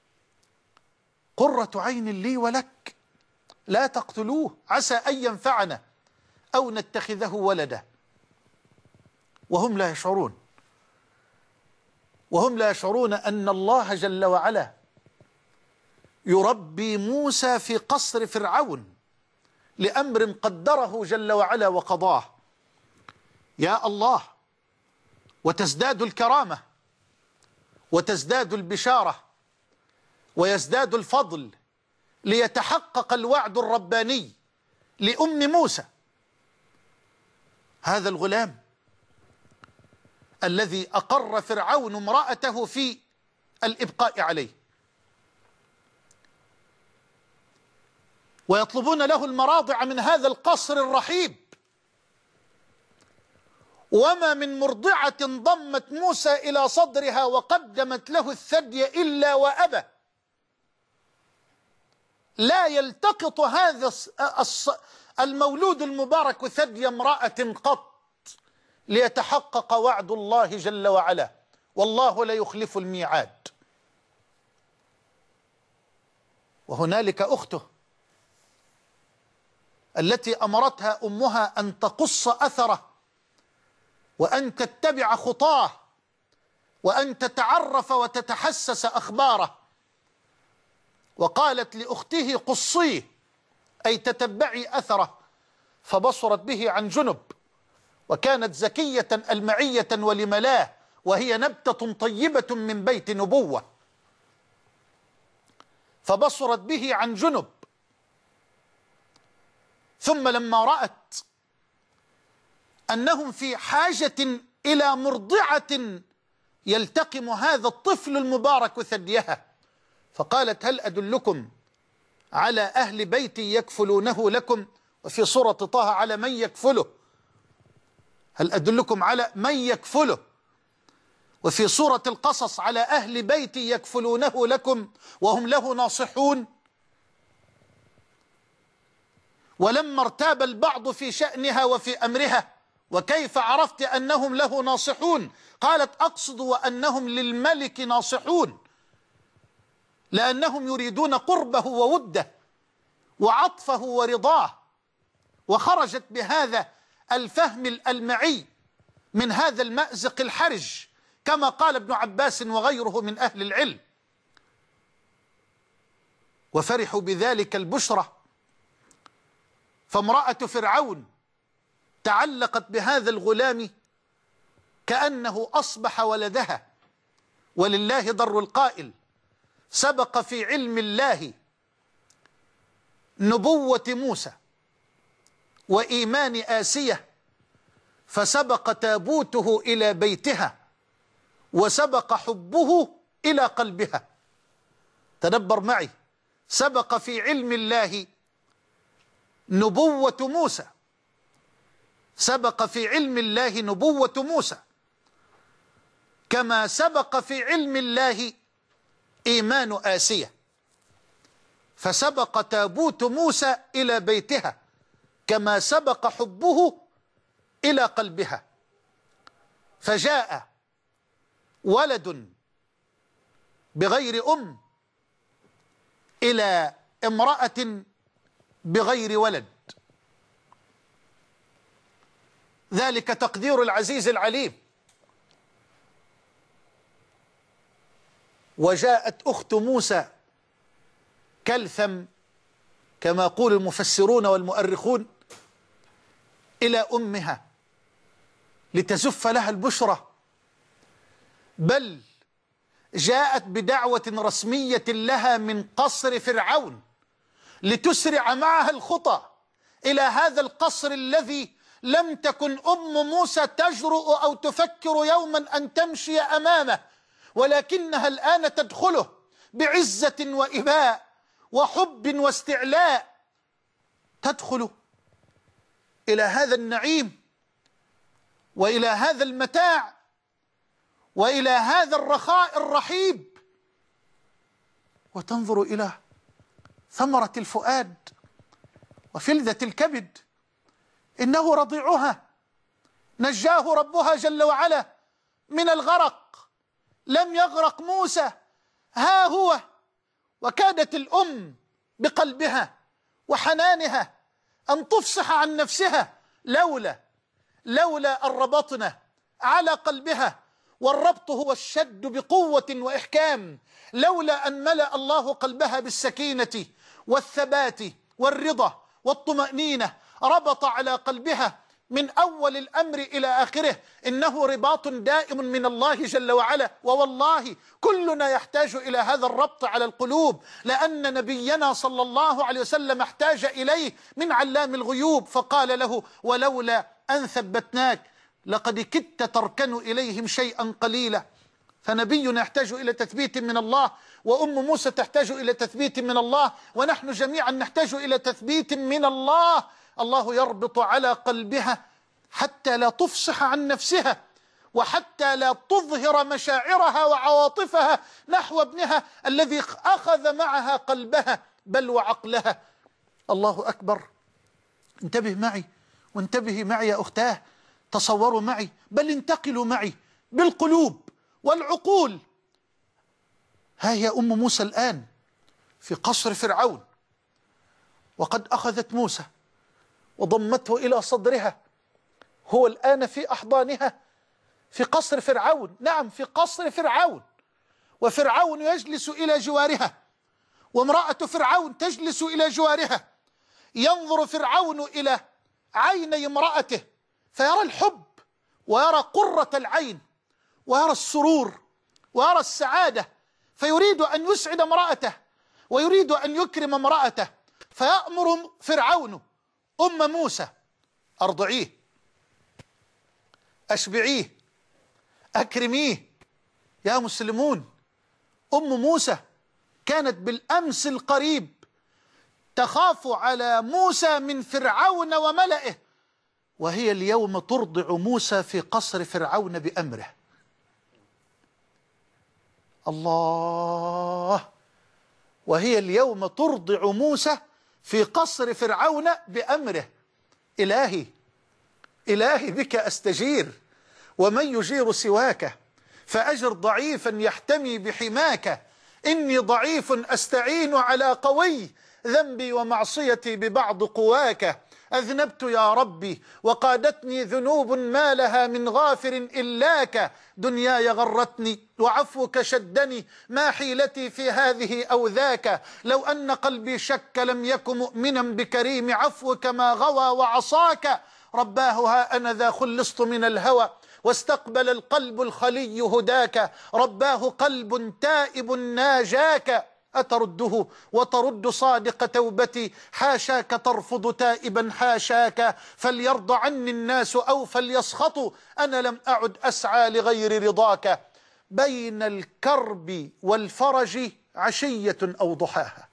قرة عين لي ولك، لا تقتلوه عسى أن ينفعنا أو نتخذه ولدا. وهم لا يشعرون وهم لا يشعرون أن الله جل وعلا يربي موسى في قصر فرعون لأمر قدره جل وعلا وقضاه. يا الله، وتزداد الكرامة وتزداد البشارة ويزداد الفضل ليتحقق الوعد الرباني لأم موسى. هذا الغلام الذي أقر فرعون امرأته في الإبقاء عليه ويطلبون له المراضع من هذا القصر الرحيب، وما من مرضعة ضمت موسى إلى صدرها وقدمت له الثدي إلا وأبى. لا يلتقط هذا المولود المبارك ثدي امرأة قط ليتحقق وعد الله جل وعلا، والله لا يخلف الميعاد. وهنالك أخته التي أمرتها أمها أن تقص أثره وأن تتبع خطاه وأن تتعرف وتتحسس أخباره، وقالت لأخته قصيه أي تتبعي أثره، فبصرت به عن جنب، وكانت زكية المعية ولملاه، وهي نبتة طيبة من بيت نبوة، فبصرت به عن جنب. ثم لما رأت أنهم في حاجة إلى مرضعة يلتقم هذا الطفل المبارك ثديها، فقالت هل أدلكم على أهل بيت يكفلونه لكم، وفي سورة طه على من يكفله، هل أدلكم على من يكفله، وفي سورة القصص على أهل بيت يكفلونه لكم وهم له ناصحون. ولما ارتاب البعض في شأنها وفي أمرها وكيف عرفت أنهم له ناصحون، قالت أقصد وأنهم للملك ناصحون، لأنهم يريدون قربه ووده وعطفه ورضاه، وخرجت بهذا الفهم الألمعي من هذا المأزق الحرج كما قال ابن عباس وغيره من أهل العلم. وفرحوا بذلك البشرى، فامرأة فرعون تعلقت بهذا الغلام كأنه أصبح ولدها. ولله ضر القائل: سبق في علم الله نبوة موسى وإيمان آسية، فسبق تابوته إلى بيتها وسبق حبه إلى قلبها. تدبر معي: سبق في علم الله نبوة موسى، سبق في علم الله نبوة موسى كما سبق في علم الله إيمان آسية، فسبق تابوت موسى إلى بيتها كما سبق حبه إلى قلبها. فجاء ولد بغير أم إلى امرأة بغير ولد. ذلك تقدير العزيز العليم. وجاءت أخت موسى كلثم كما يقول المفسرون والمؤرخون إلى أمها لتزف لها البشرى، بل جاءت بدعوة رسمية لها من قصر فرعون لتسرع معها الخطى إلى هذا القصر الذي لم تكن أم موسى تجرؤ أو تفكر يوما أن تمشي أمامه، ولكنها الآن تدخله بعزة وإباء وحب واستعلاء. تدخل إلى هذا النعيم وإلى هذا المتاع وإلى هذا الرخاء الرحيب، وتنظر إلى ثمرة الفؤاد وفلذة الكبد. إنه رضيعها، نجاه ربها جل وعلا من الغرق، لم يغرق موسى، ها هو. وكادت الأم بقلبها وحنانها أن تفصح عن نفسها، لولا لولا أن ربطنا على قلبها، والربط هو الشد بقوة وإحكام، لولا أن ملأ الله قلبها بالسكينة والثبات والرضا والطمأنينة، ربط على قلبها من أول الأمر إلى آخره. إنه رباط دائم من الله جل وعلا، ووالله كلنا يحتاج إلى هذا الربط على القلوب، لأن نبينا صلى الله عليه وسلم احتاج إليه من علام الغيوب، فقال له: ولولا أن ثبتناك لقد كدت تركن إليهم شيئا قليلا. فنبينا يحتاج إلى تثبيت من الله، وأم موسى تحتاج إلى تثبيت من الله، ونحن جميعا نحتاج إلى تثبيت من الله. الله يربط على قلبها حتى لا تفصح عن نفسها، وحتى لا تظهر مشاعرها وعواطفها نحو ابنها الذي أخذ معها قلبها بل وعقلها. الله أكبر. انتبه معي وانتبهي معي يا أختاه، تصوروا معي، بل انتقلوا معي بالقلوب والعقول. ها هي أم موسى الآن في قصر فرعون، وقد أخذت موسى وضمته إلى صدرها، هو الآن في أحضانها في قصر فرعون. نعم، في قصر فرعون، وفرعون يجلس إلى جوارها، وامرأة فرعون تجلس إلى جوارها. ينظر فرعون إلى عيني امرأته فيرى الحب ويرى قرة العين ويرى السرور ويرى السعادة، فيريد أن يسعد امرأته ويريد أن يكرم امرأته، فيأمر فرعون أم موسى: أرضعيه، أشبعيه، أكرميه. يا مسلمون، أم موسى كانت بالأمس القريب تخاف على موسى من فرعون وملئه، وهي اليوم ترضع موسى في قصر فرعون بأمره. الله. وهي اليوم ترضع موسى في قصر فرعون بأمره. إلهي إلهي بك أستجير، ومن يجير سواك، فأجر ضعيفا يحتمي بحماك، إني ضعيف أستعين على قوي، ذنبي ومعصيتي ببعض قواك، أذنبت يا ربي وقادتني ذنوب ما لها من غافر إلاك، دنياي غرتني وعفوك شدني، ما حيلتي في هذه أو ذاك، لو أن قلبي شك لم يكن مؤمنا بكريم عفوك ما غوى وعصاك، رباه ها أنا ذا خلصت من الهوى واستقبل القلب الخلي هداك، رباه قلب تائب ناجاك، أترده وترد صادق توبتي، حاشاك ترفض تائبا حاشاك، فليرضى عني الناس أو فليسخطوا، أنا لم أعد أسعى لغير رضاك، بين الكرب والفرج عشية أو ضحاها،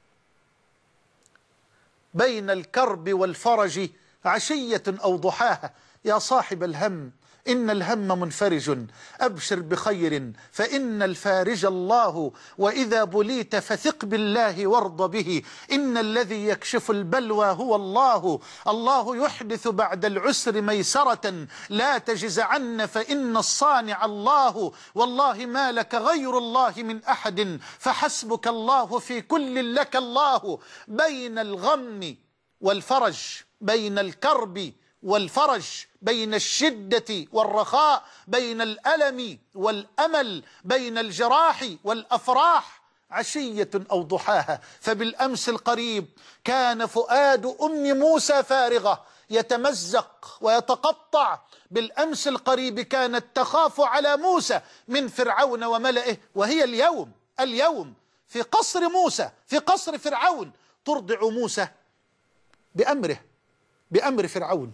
بين الكرب والفرج عشية أو ضحاها، يا صاحب الهم إن الهم منفرج، أبشر بخير فإن الفارج الله، وإذا بليت فثق بالله وارض به، إن الذي يكشف البلوى هو الله، الله يحدث بعد العسر ميسرة، لا تجزعن فإن الصانع الله، والله ما لك غير الله من أحد، فحسبك الله في كل لك الله، بين الغم والفرج، بين الكرب والفرج، بين الشدة والرخاء، بين الألم والأمل، بين الجراح والأفراح عشية أو ضحاها، فبالأمس القريب كان فؤاد أم موسى فارغة يتمزق ويتقطع، بالأمس القريب كانت تخاف على موسى من فرعون وملئه، وهي اليوم اليوم في قصر موسى، في قصر فرعون، ترضع موسى بأمره، بأمر فرعون.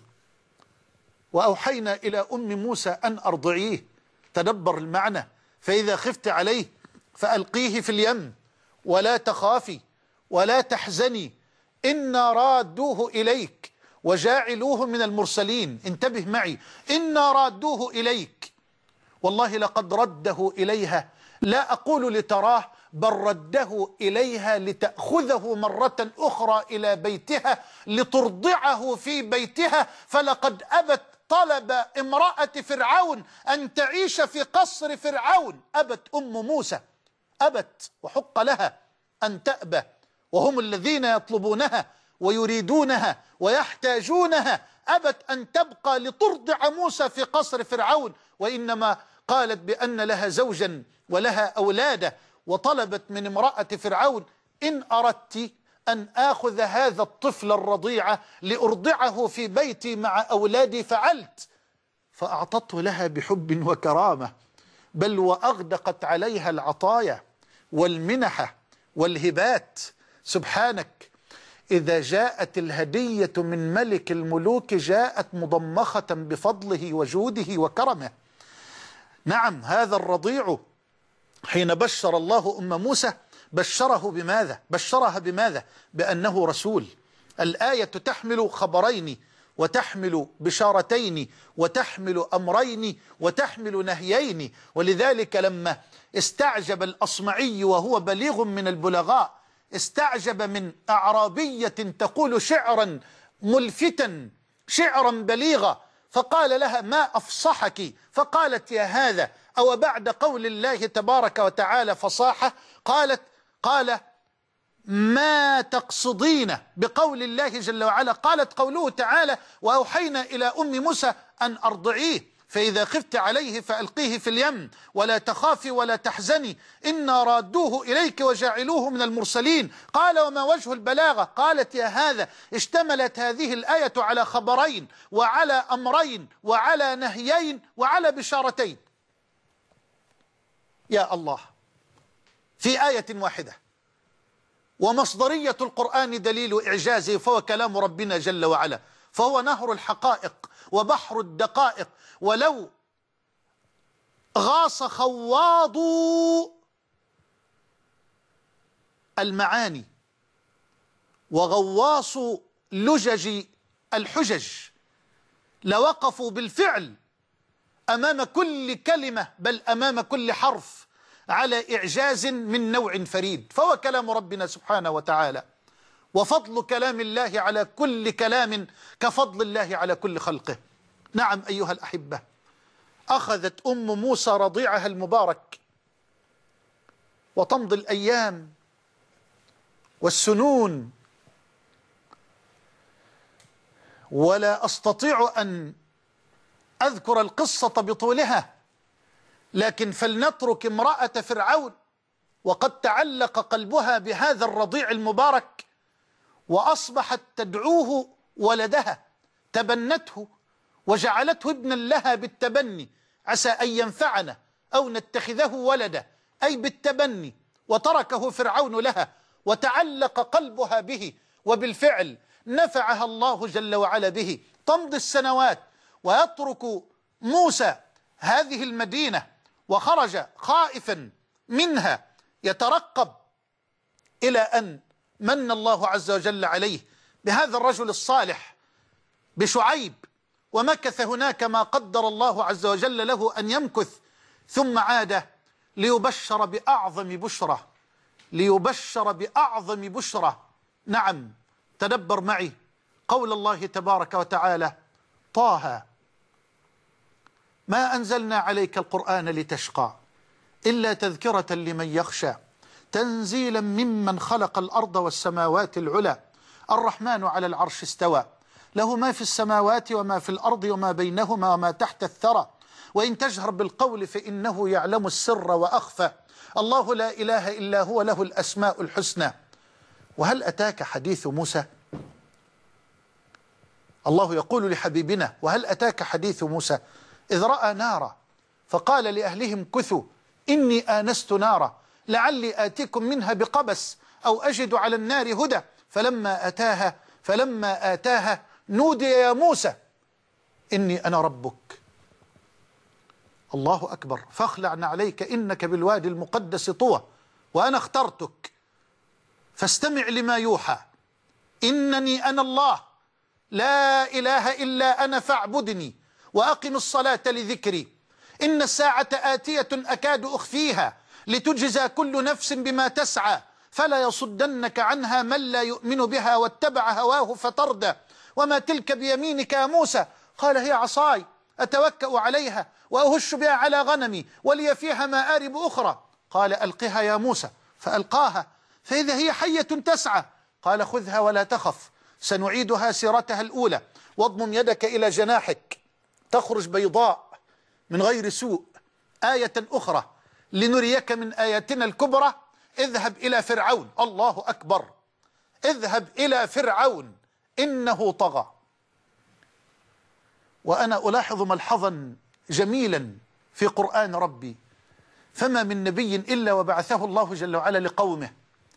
وأوحينا إلى أم موسى أن أرضعيه، تدبر المعنى، فإذا خفت عليه فألقيه في اليم ولا تخافي ولا تحزني إنا رادوه إليك وجاعلوه من المرسلين، انتبه معي، إنا رادوه إليك، والله لقد رده إليها، لا أقول لتراه بل رده إليها لتأخذه مرة أخرى إلى بيتها لترضعه في بيتها، فلقد أبت طلب امرأة فرعون أن تعيش في قصر فرعون، أبت أم موسى، أبت، وحق لها أن تأبى، وهم الذين يطلبونها ويريدونها ويحتاجونها، أبت أن تبقى لترضع موسى في قصر فرعون، وإنما قالت بأن لها زوجا ولها أولادا، وطلبت من امرأة فرعون إن أردت أن آخذ هذا الطفل الرضيع لأرضعه في بيتي مع أولادي فعلت، فأعطته لها بحب وكرامة، بل وأغدقت عليها العطايا والمنح والهبات. سبحانك، إذا جاءت الهدية من ملك الملوك جاءت مضمخة بفضله وجوده وكرمه. نعم، هذا الرضيع حين بشر الله أم موسى بشره بماذا؟ بشرها بماذا؟ بأنه رسول. الآية تحمل خبرين وتحمل بشارتين وتحمل أمرين وتحمل نهيين، ولذلك لما استعجب الأصمعي وهو بليغ من البلغاء، استعجب من أعرابية تقول شعرا ملفتا شعرا بليغا، فقال لها ما أفصحك؟ فقالت يا هذا أو بعد قول الله تبارك وتعالى فصاحة، قالت قال ما تقصدين بقول الله جل وعلا؟ قالت قوله تعالى وأوحينا إلى أم موسى أن أرضعيه فإذا خفت عليه فألقيه في اليم ولا تخافي ولا تحزني إنا رادوه إليك وجاعلوه من المرسلين. قال وما وجه البلاغة؟ قالت يا هذا اشتملت هذه الآية على خبرين وعلى أمرين وعلى نهيين وعلى بشارتين، يا الله، في آية واحدة. ومصدرية القرآن دليل إعجازه، فهو كلام ربنا جل وعلا، فهو نهر الحقائق وبحر الدقائق، ولو غاص خواض المعاني وغواص لجج الحجج لوقفوا بالفعل أمام كل كلمة، بل أمام كل حرف، على إعجاز من نوع فريد، فهو كلام ربنا سبحانه وتعالى. وفضل كلام الله على كل كلام كفضل الله على كل خلقه. نعم أيها الأحبة، أخذت أم موسى رضيعها المبارك، وتمضي الأيام والسنون، ولا أستطيع أن أذكر القصة بطولها، لكن فلنترك امرأة فرعون وقد تعلق قلبها بهذا الرضيع المبارك، وأصبحت تدعوه ولدها، تبنته وجعلته ابنا لها بالتبني، عسى أن ينفعنا أو نتخذه ولدا، أي بالتبني، وتركه فرعون لها وتعلق قلبها به، وبالفعل نفعها الله جل وعلا به. تمضي السنوات ويترك موسى هذه المدينة، وخرج خائفا منها يترقب، إلى أن من الله عز وجل عليه بهذا الرجل الصالح بشعيب، ومكث هناك ما قدر الله عز وجل له أن يمكث، ثم عاد ليبشر بأعظم بشرة، ليبشر بأعظم بشرة. نعم، تدبر معي قول الله تبارك وتعالى: طه ما أنزلنا عليك القرآن لتشقى إلا تذكرة لمن يخشى تنزيلا ممن خلق الأرض والسماوات العلى الرحمن على العرش استوى له ما في السماوات وما في الأرض وما بينهما وما تحت الثرى وإن تجهر بالقول فإنه يعلم السر وأخفى الله لا إله إلا هو له الأسماء الحسنى. وهل أتاك حديث موسى؟ الله يقول لحبيبنا: وهل أتاك حديث موسى إذ رأى نارا فقال لأهلهم كثوا إني آنست نارا لعلي آتيكم منها بقبس أو أجد على النار هدى فلما أتاها فلما آتاها نودي يا موسى إني أنا ربك. الله أكبر. فاخلع عليك إنك بالوادي المقدس طوى وأنا اخترتك فاستمع لما يوحى إنني أنا الله لا إله إلا أنا فاعبدني وأقم الصلاة لذكري إن الساعة آتية أكاد أخفيها لتجزى كل نفس بما تسعى فلا يصدنك عنها من لا يؤمن بها واتبع هواه فتردى وما تلك بيمينك يا موسى قال هي عصاي أتوكأ عليها وأهش بها على غنمي ولي فيها مآرب أخرى قال ألقها يا موسى فألقاها فإذا هي حية تسعى قال خذها ولا تخف سنعيدها سيرتها الأولى واضمم يدك إلى جناحك تخرج بيضاء من غير سوء آية أخرى لنريك من آياتنا الكبرى اذهب إلى فرعون. الله أكبر. اذهب إلى فرعون إنه طغى. وأنا ألاحظ ملحظا جميلا في قرآن ربي: فما من نبي إلا وبعثه الله جل وعلا لقومه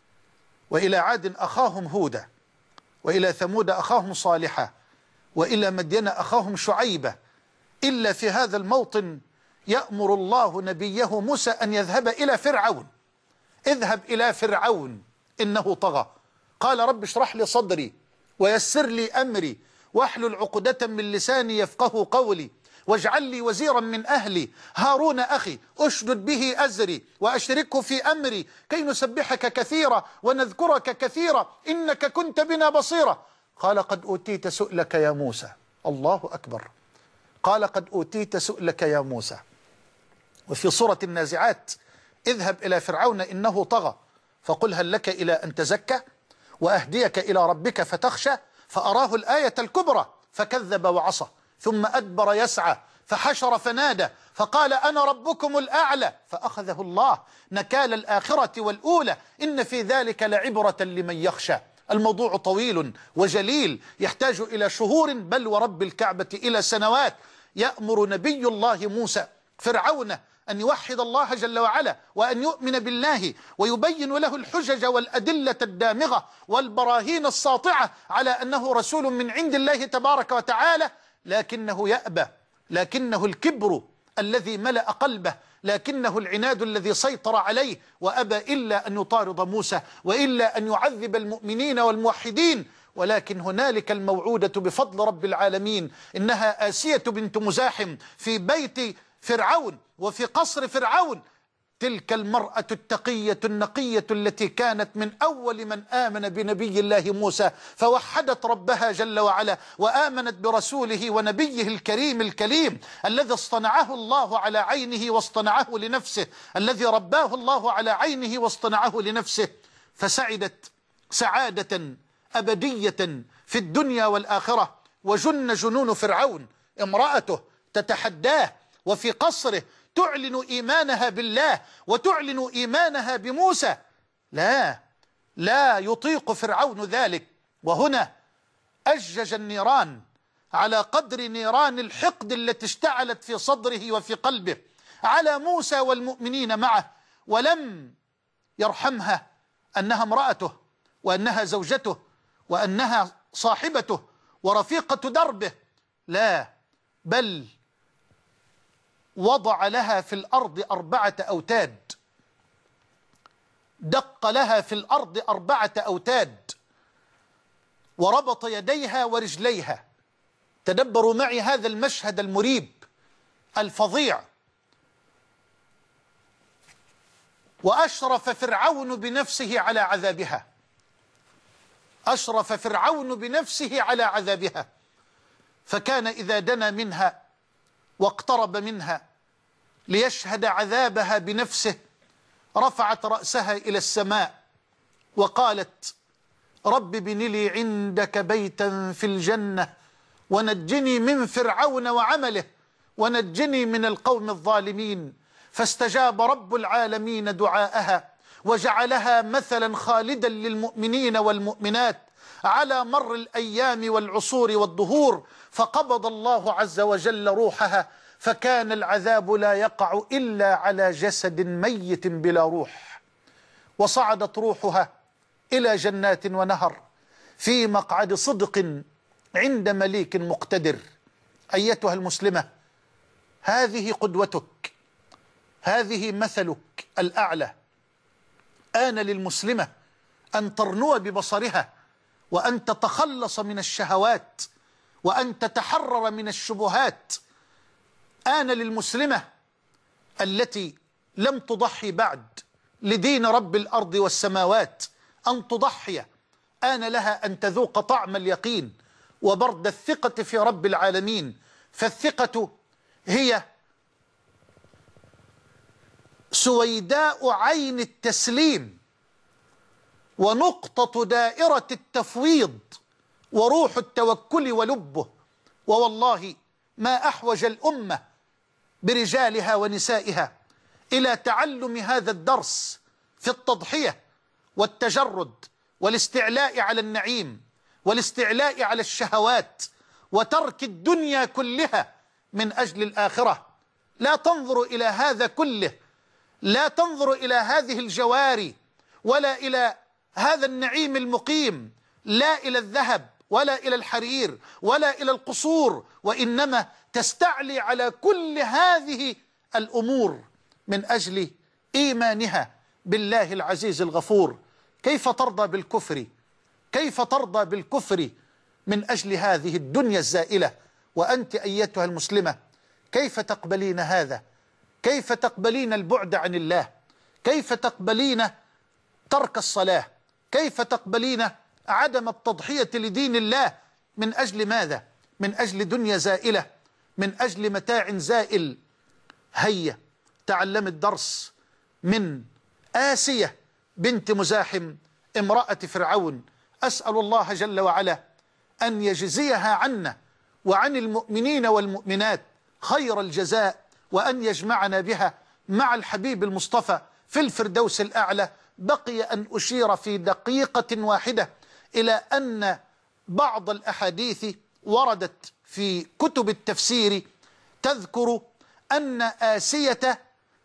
وإلى عاد أخاهم هودا وإلى ثمود أخاهم صالحا وإلى مدين أخاهم شعيبة إلا في هذا الموطن يأمر الله نبيه موسى أن يذهب إلى فرعون. اذهب إلى فرعون إنه طغى. قال رب اشرح لي صدري ويسر لي أمري واحلل عقدة من لساني يفقه قولي واجعل لي وزيرا من أهلي هارون أخي أشدد به أزري وأشركه في أمري كي نسبحك كثيرا ونذكرك كثيرا إنك كنت بنا بصيرا. قال قد أوتيت سؤلك يا موسى. الله أكبر. قال قد أوتيت سؤلك يا موسى. وفي سورة النازعات: اذهب إلى فرعون إنه طغى فقل هل لك إلى أن تزكى وأهديك إلى ربك فتخشى فأراه الآية الكبرى فكذب وعصى ثم أدبر يسعى فحشر فنادى فقال أنا ربكم الأعلى فأخذه الله نكال الآخرة والأولى إن في ذلك لعبرة لمن يخشى. الموضوع طويل وجليل يحتاج إلى شهور بل ورب الكعبة إلى سنوات. يأمر نبي الله موسى فرعون أن يوحد الله جل وعلا وأن يؤمن بالله ويبين له الحجج والأدلة الدامغة والبراهين الساطعة على أنه رسول من عند الله تبارك وتعالى، لكنه يأبى، لكنه الكبر الذي ملأ قلبه، لكنه العناد الذي سيطر عليه وأبى إلا أن يطارد موسى وإلا أن يعذب المؤمنين والموحدين. ولكن هنالك الموعودة بفضل رب العالمين إنها آسية بنت مزاحم في بيت فرعون وفي قصر فرعون، تلك المرأة التقية النقية التي كانت من أول من آمن بنبي الله موسى فوحدت ربها جل وعلا وآمنت برسوله ونبيه الكريم الكليم الذي اصطنعه الله على عينه واصطنعه لنفسه، الذي رباه الله على عينه واصطنعه لنفسه. فسعدت سعادة أبدية في الدنيا والآخرة. وجن جنون فرعون، امرأته تتحداه وفي قصره تعلن إيمانها بالله وتعلن إيمانها بموسى. لا لا يطيق فرعون ذلك. وهنا أجج النيران على قدر نيران الحقد التي اشتعلت في صدره وفي قلبه على موسى والمؤمنين معه، ولم يرحمها أنها امرأته وأنها زوجته وأنها صاحبته ورفيقة دربه. لا، بل وضع لها في الأرض أربعة أوتاد، دق لها في الأرض أربعة أوتاد وربط يديها ورجليها. تدبروا معي هذا المشهد المريب الفظيع. وأشرف فرعون بنفسه على عذابها، أشرف فرعون بنفسه على عذابها، فكان إذا دنا منها واقترب منها ليشهد عذابها بنفسه رفعت رأسها إلى السماء وقالت: رب ابن لي عندك بيتا في الجنة ونجني من فرعون وعمله ونجني من القوم الظالمين. فاستجاب رب العالمين دعاءها وجعلها مثلا خالدا للمؤمنين والمؤمنات على مر الأيام والعصور والدهور. فقبض الله عز وجل روحها، فكان العذاب لا يقع إلا على جسد ميت بلا روح. وصعدت روحها إلى جنات ونهر في مقعد صدق عند مليك مقتدر. أيتها المسلمة، هذه قدوتك، هذه مثلك الأعلى. آن للمسلمة أن ترنو ببصرها وأن تتخلص من الشهوات وأن تتحرر من الشبهات. آن للمسلمة التي لم تضحي بعد لدين رب الأرض والسماوات أن تضحي. آن لها أن تذوق طعم اليقين وبرد الثقة في رب العالمين. فالثقة هي سويداء عين التسليم ونقطة دائرة التفويض وروح التوكل ولبه. ووالله ما أحوج الأمة برجالها ونسائها إلى تعلم هذا الدرس في التضحية والتجرد والاستعلاء على النعيم والاستعلاء على الشهوات وترك الدنيا كلها من أجل الآخرة. لا تنظر إلى هذا كله، لا تنظر إلى هذه الجواري ولا إلى هذا النعيم المقيم، لا إلى الذهب ولا إلى الحرير ولا إلى القصور، وإنما تستعلي على كل هذه الأمور من أجل إيمانها بالله العزيز الغفور. كيف ترضى بالكفر؟ كيف ترضى بالكفر من أجل هذه الدنيا الزائلة؟ وأنت أيتها المسلمة كيف تقبلين هذا؟ كيف تقبلين البعد عن الله؟ كيف تقبلين ترك الصلاة؟ كيف تقبلين عدم التضحية لدين الله؟ من أجل ماذا؟ من أجل دنيا زائلة، من أجل متاع زائل. هيا تعلم الدرس من آسية بنت مزاحم امرأة فرعون. أسأل الله جل وعلا أن يجزيها عنا وعن المؤمنين والمؤمنات خير الجزاء، وأن يجمعنا بها مع الحبيب المصطفى في الفردوس الأعلى. بقي أن أشير في دقيقة واحدة إلى أن بعض الأحاديث وردت في كتب التفسير تذكر أن آسية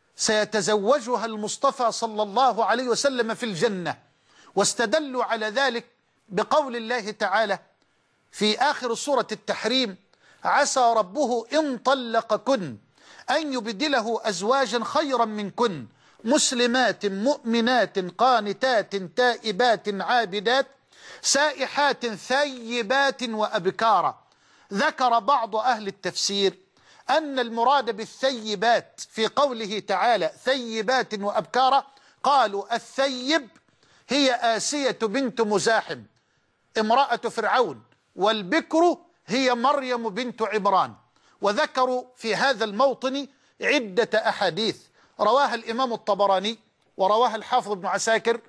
سيتزوجها المصطفى صلى الله عليه وسلم في الجنة، واستدلوا على ذلك بقول الله تعالى في آخر سورة التحريم: عسى ربه إن طلقكن أن يبدله أزواجا خيرا منكن مسلمات مؤمنات قانتات تائبات عابدات سائحات ثيبات وأبكارا. ذكر بعض أهل التفسير أن المراد بالثيبات في قوله تعالى ثيبات وأبكارا، قالوا الثيب هي آسية بنت مزاحم امرأة فرعون، والبكر هي مريم بنت عمران. وذكروا في هذا الموطن عدة أحاديث رواها الإمام الطبراني ورواها الحافظ ابن عساكر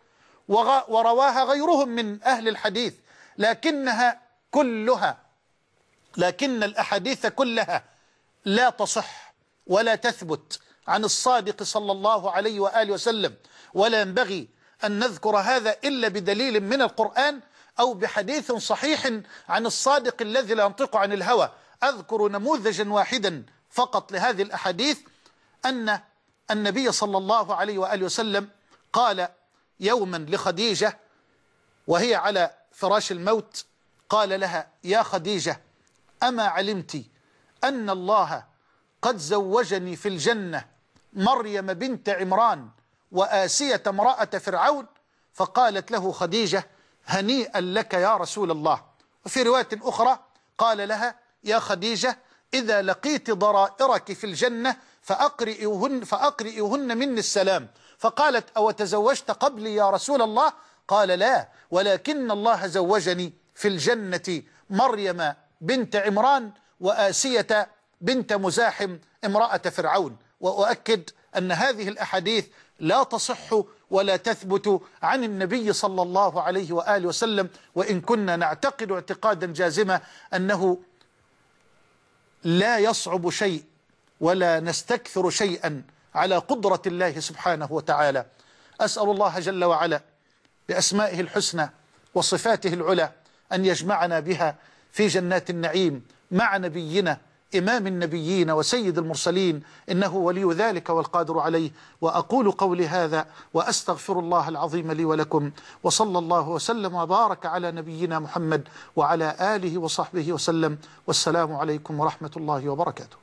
ورواها غيرهم من أهل الحديث، لكنها كلها لكن الأحاديث كلها لا تصح ولا تثبت عن الصادق صلى الله عليه وآله وسلم، ولا ينبغي أن نذكر هذا إلا بدليل من القرآن أو بحديث صحيح عن الصادق الذي لا ينطق عن الهوى. أذكر نموذجا واحدا فقط لهذه الأحاديث، أن النبي صلى الله عليه وآله وسلم قال يوما لخديجة وهي على فراش الموت، قال لها: يا خديجة، أما علمت أن الله قد زوجني في الجنة مريم بنت عمران وآسية امرأة فرعون؟ فقالت له خديجة: هنيئا لك يا رسول الله. وفي رواية أخرى قال لها: يا خديجة، إذا لقيت ضرائرك في الجنة فأقرئيهن, فأقرئيهن مني السلام. فقالت: أو تزوجت قبلي يا رسول الله؟ قال: لا، ولكن الله زوجني في الجنة مريم بنت عمران وآسية بنت مزاحم امرأة فرعون. وأؤكد أن هذه الأحاديث لا تصح ولا تثبت عن النبي صلى الله عليه وآله وسلم، وإن كنا نعتقد اعتقادا جازما أنه لا يصعب شيء ولا نستكثر شيئا على قدرة الله سبحانه وتعالى. أسأل الله جل وعلا بأسمائه الحسنى وصفاته العلى أن يجمعنا بها في جنات النعيم مع نبينا إمام النبيين وسيد المرسلين، إنه ولي ذلك والقادر عليه. وأقول قولي هذا وأستغفر الله العظيم لي ولكم، وصلى الله وسلم وبارك على نبينا محمد وعلى آله وصحبه وسلم، والسلام عليكم ورحمة الله وبركاته.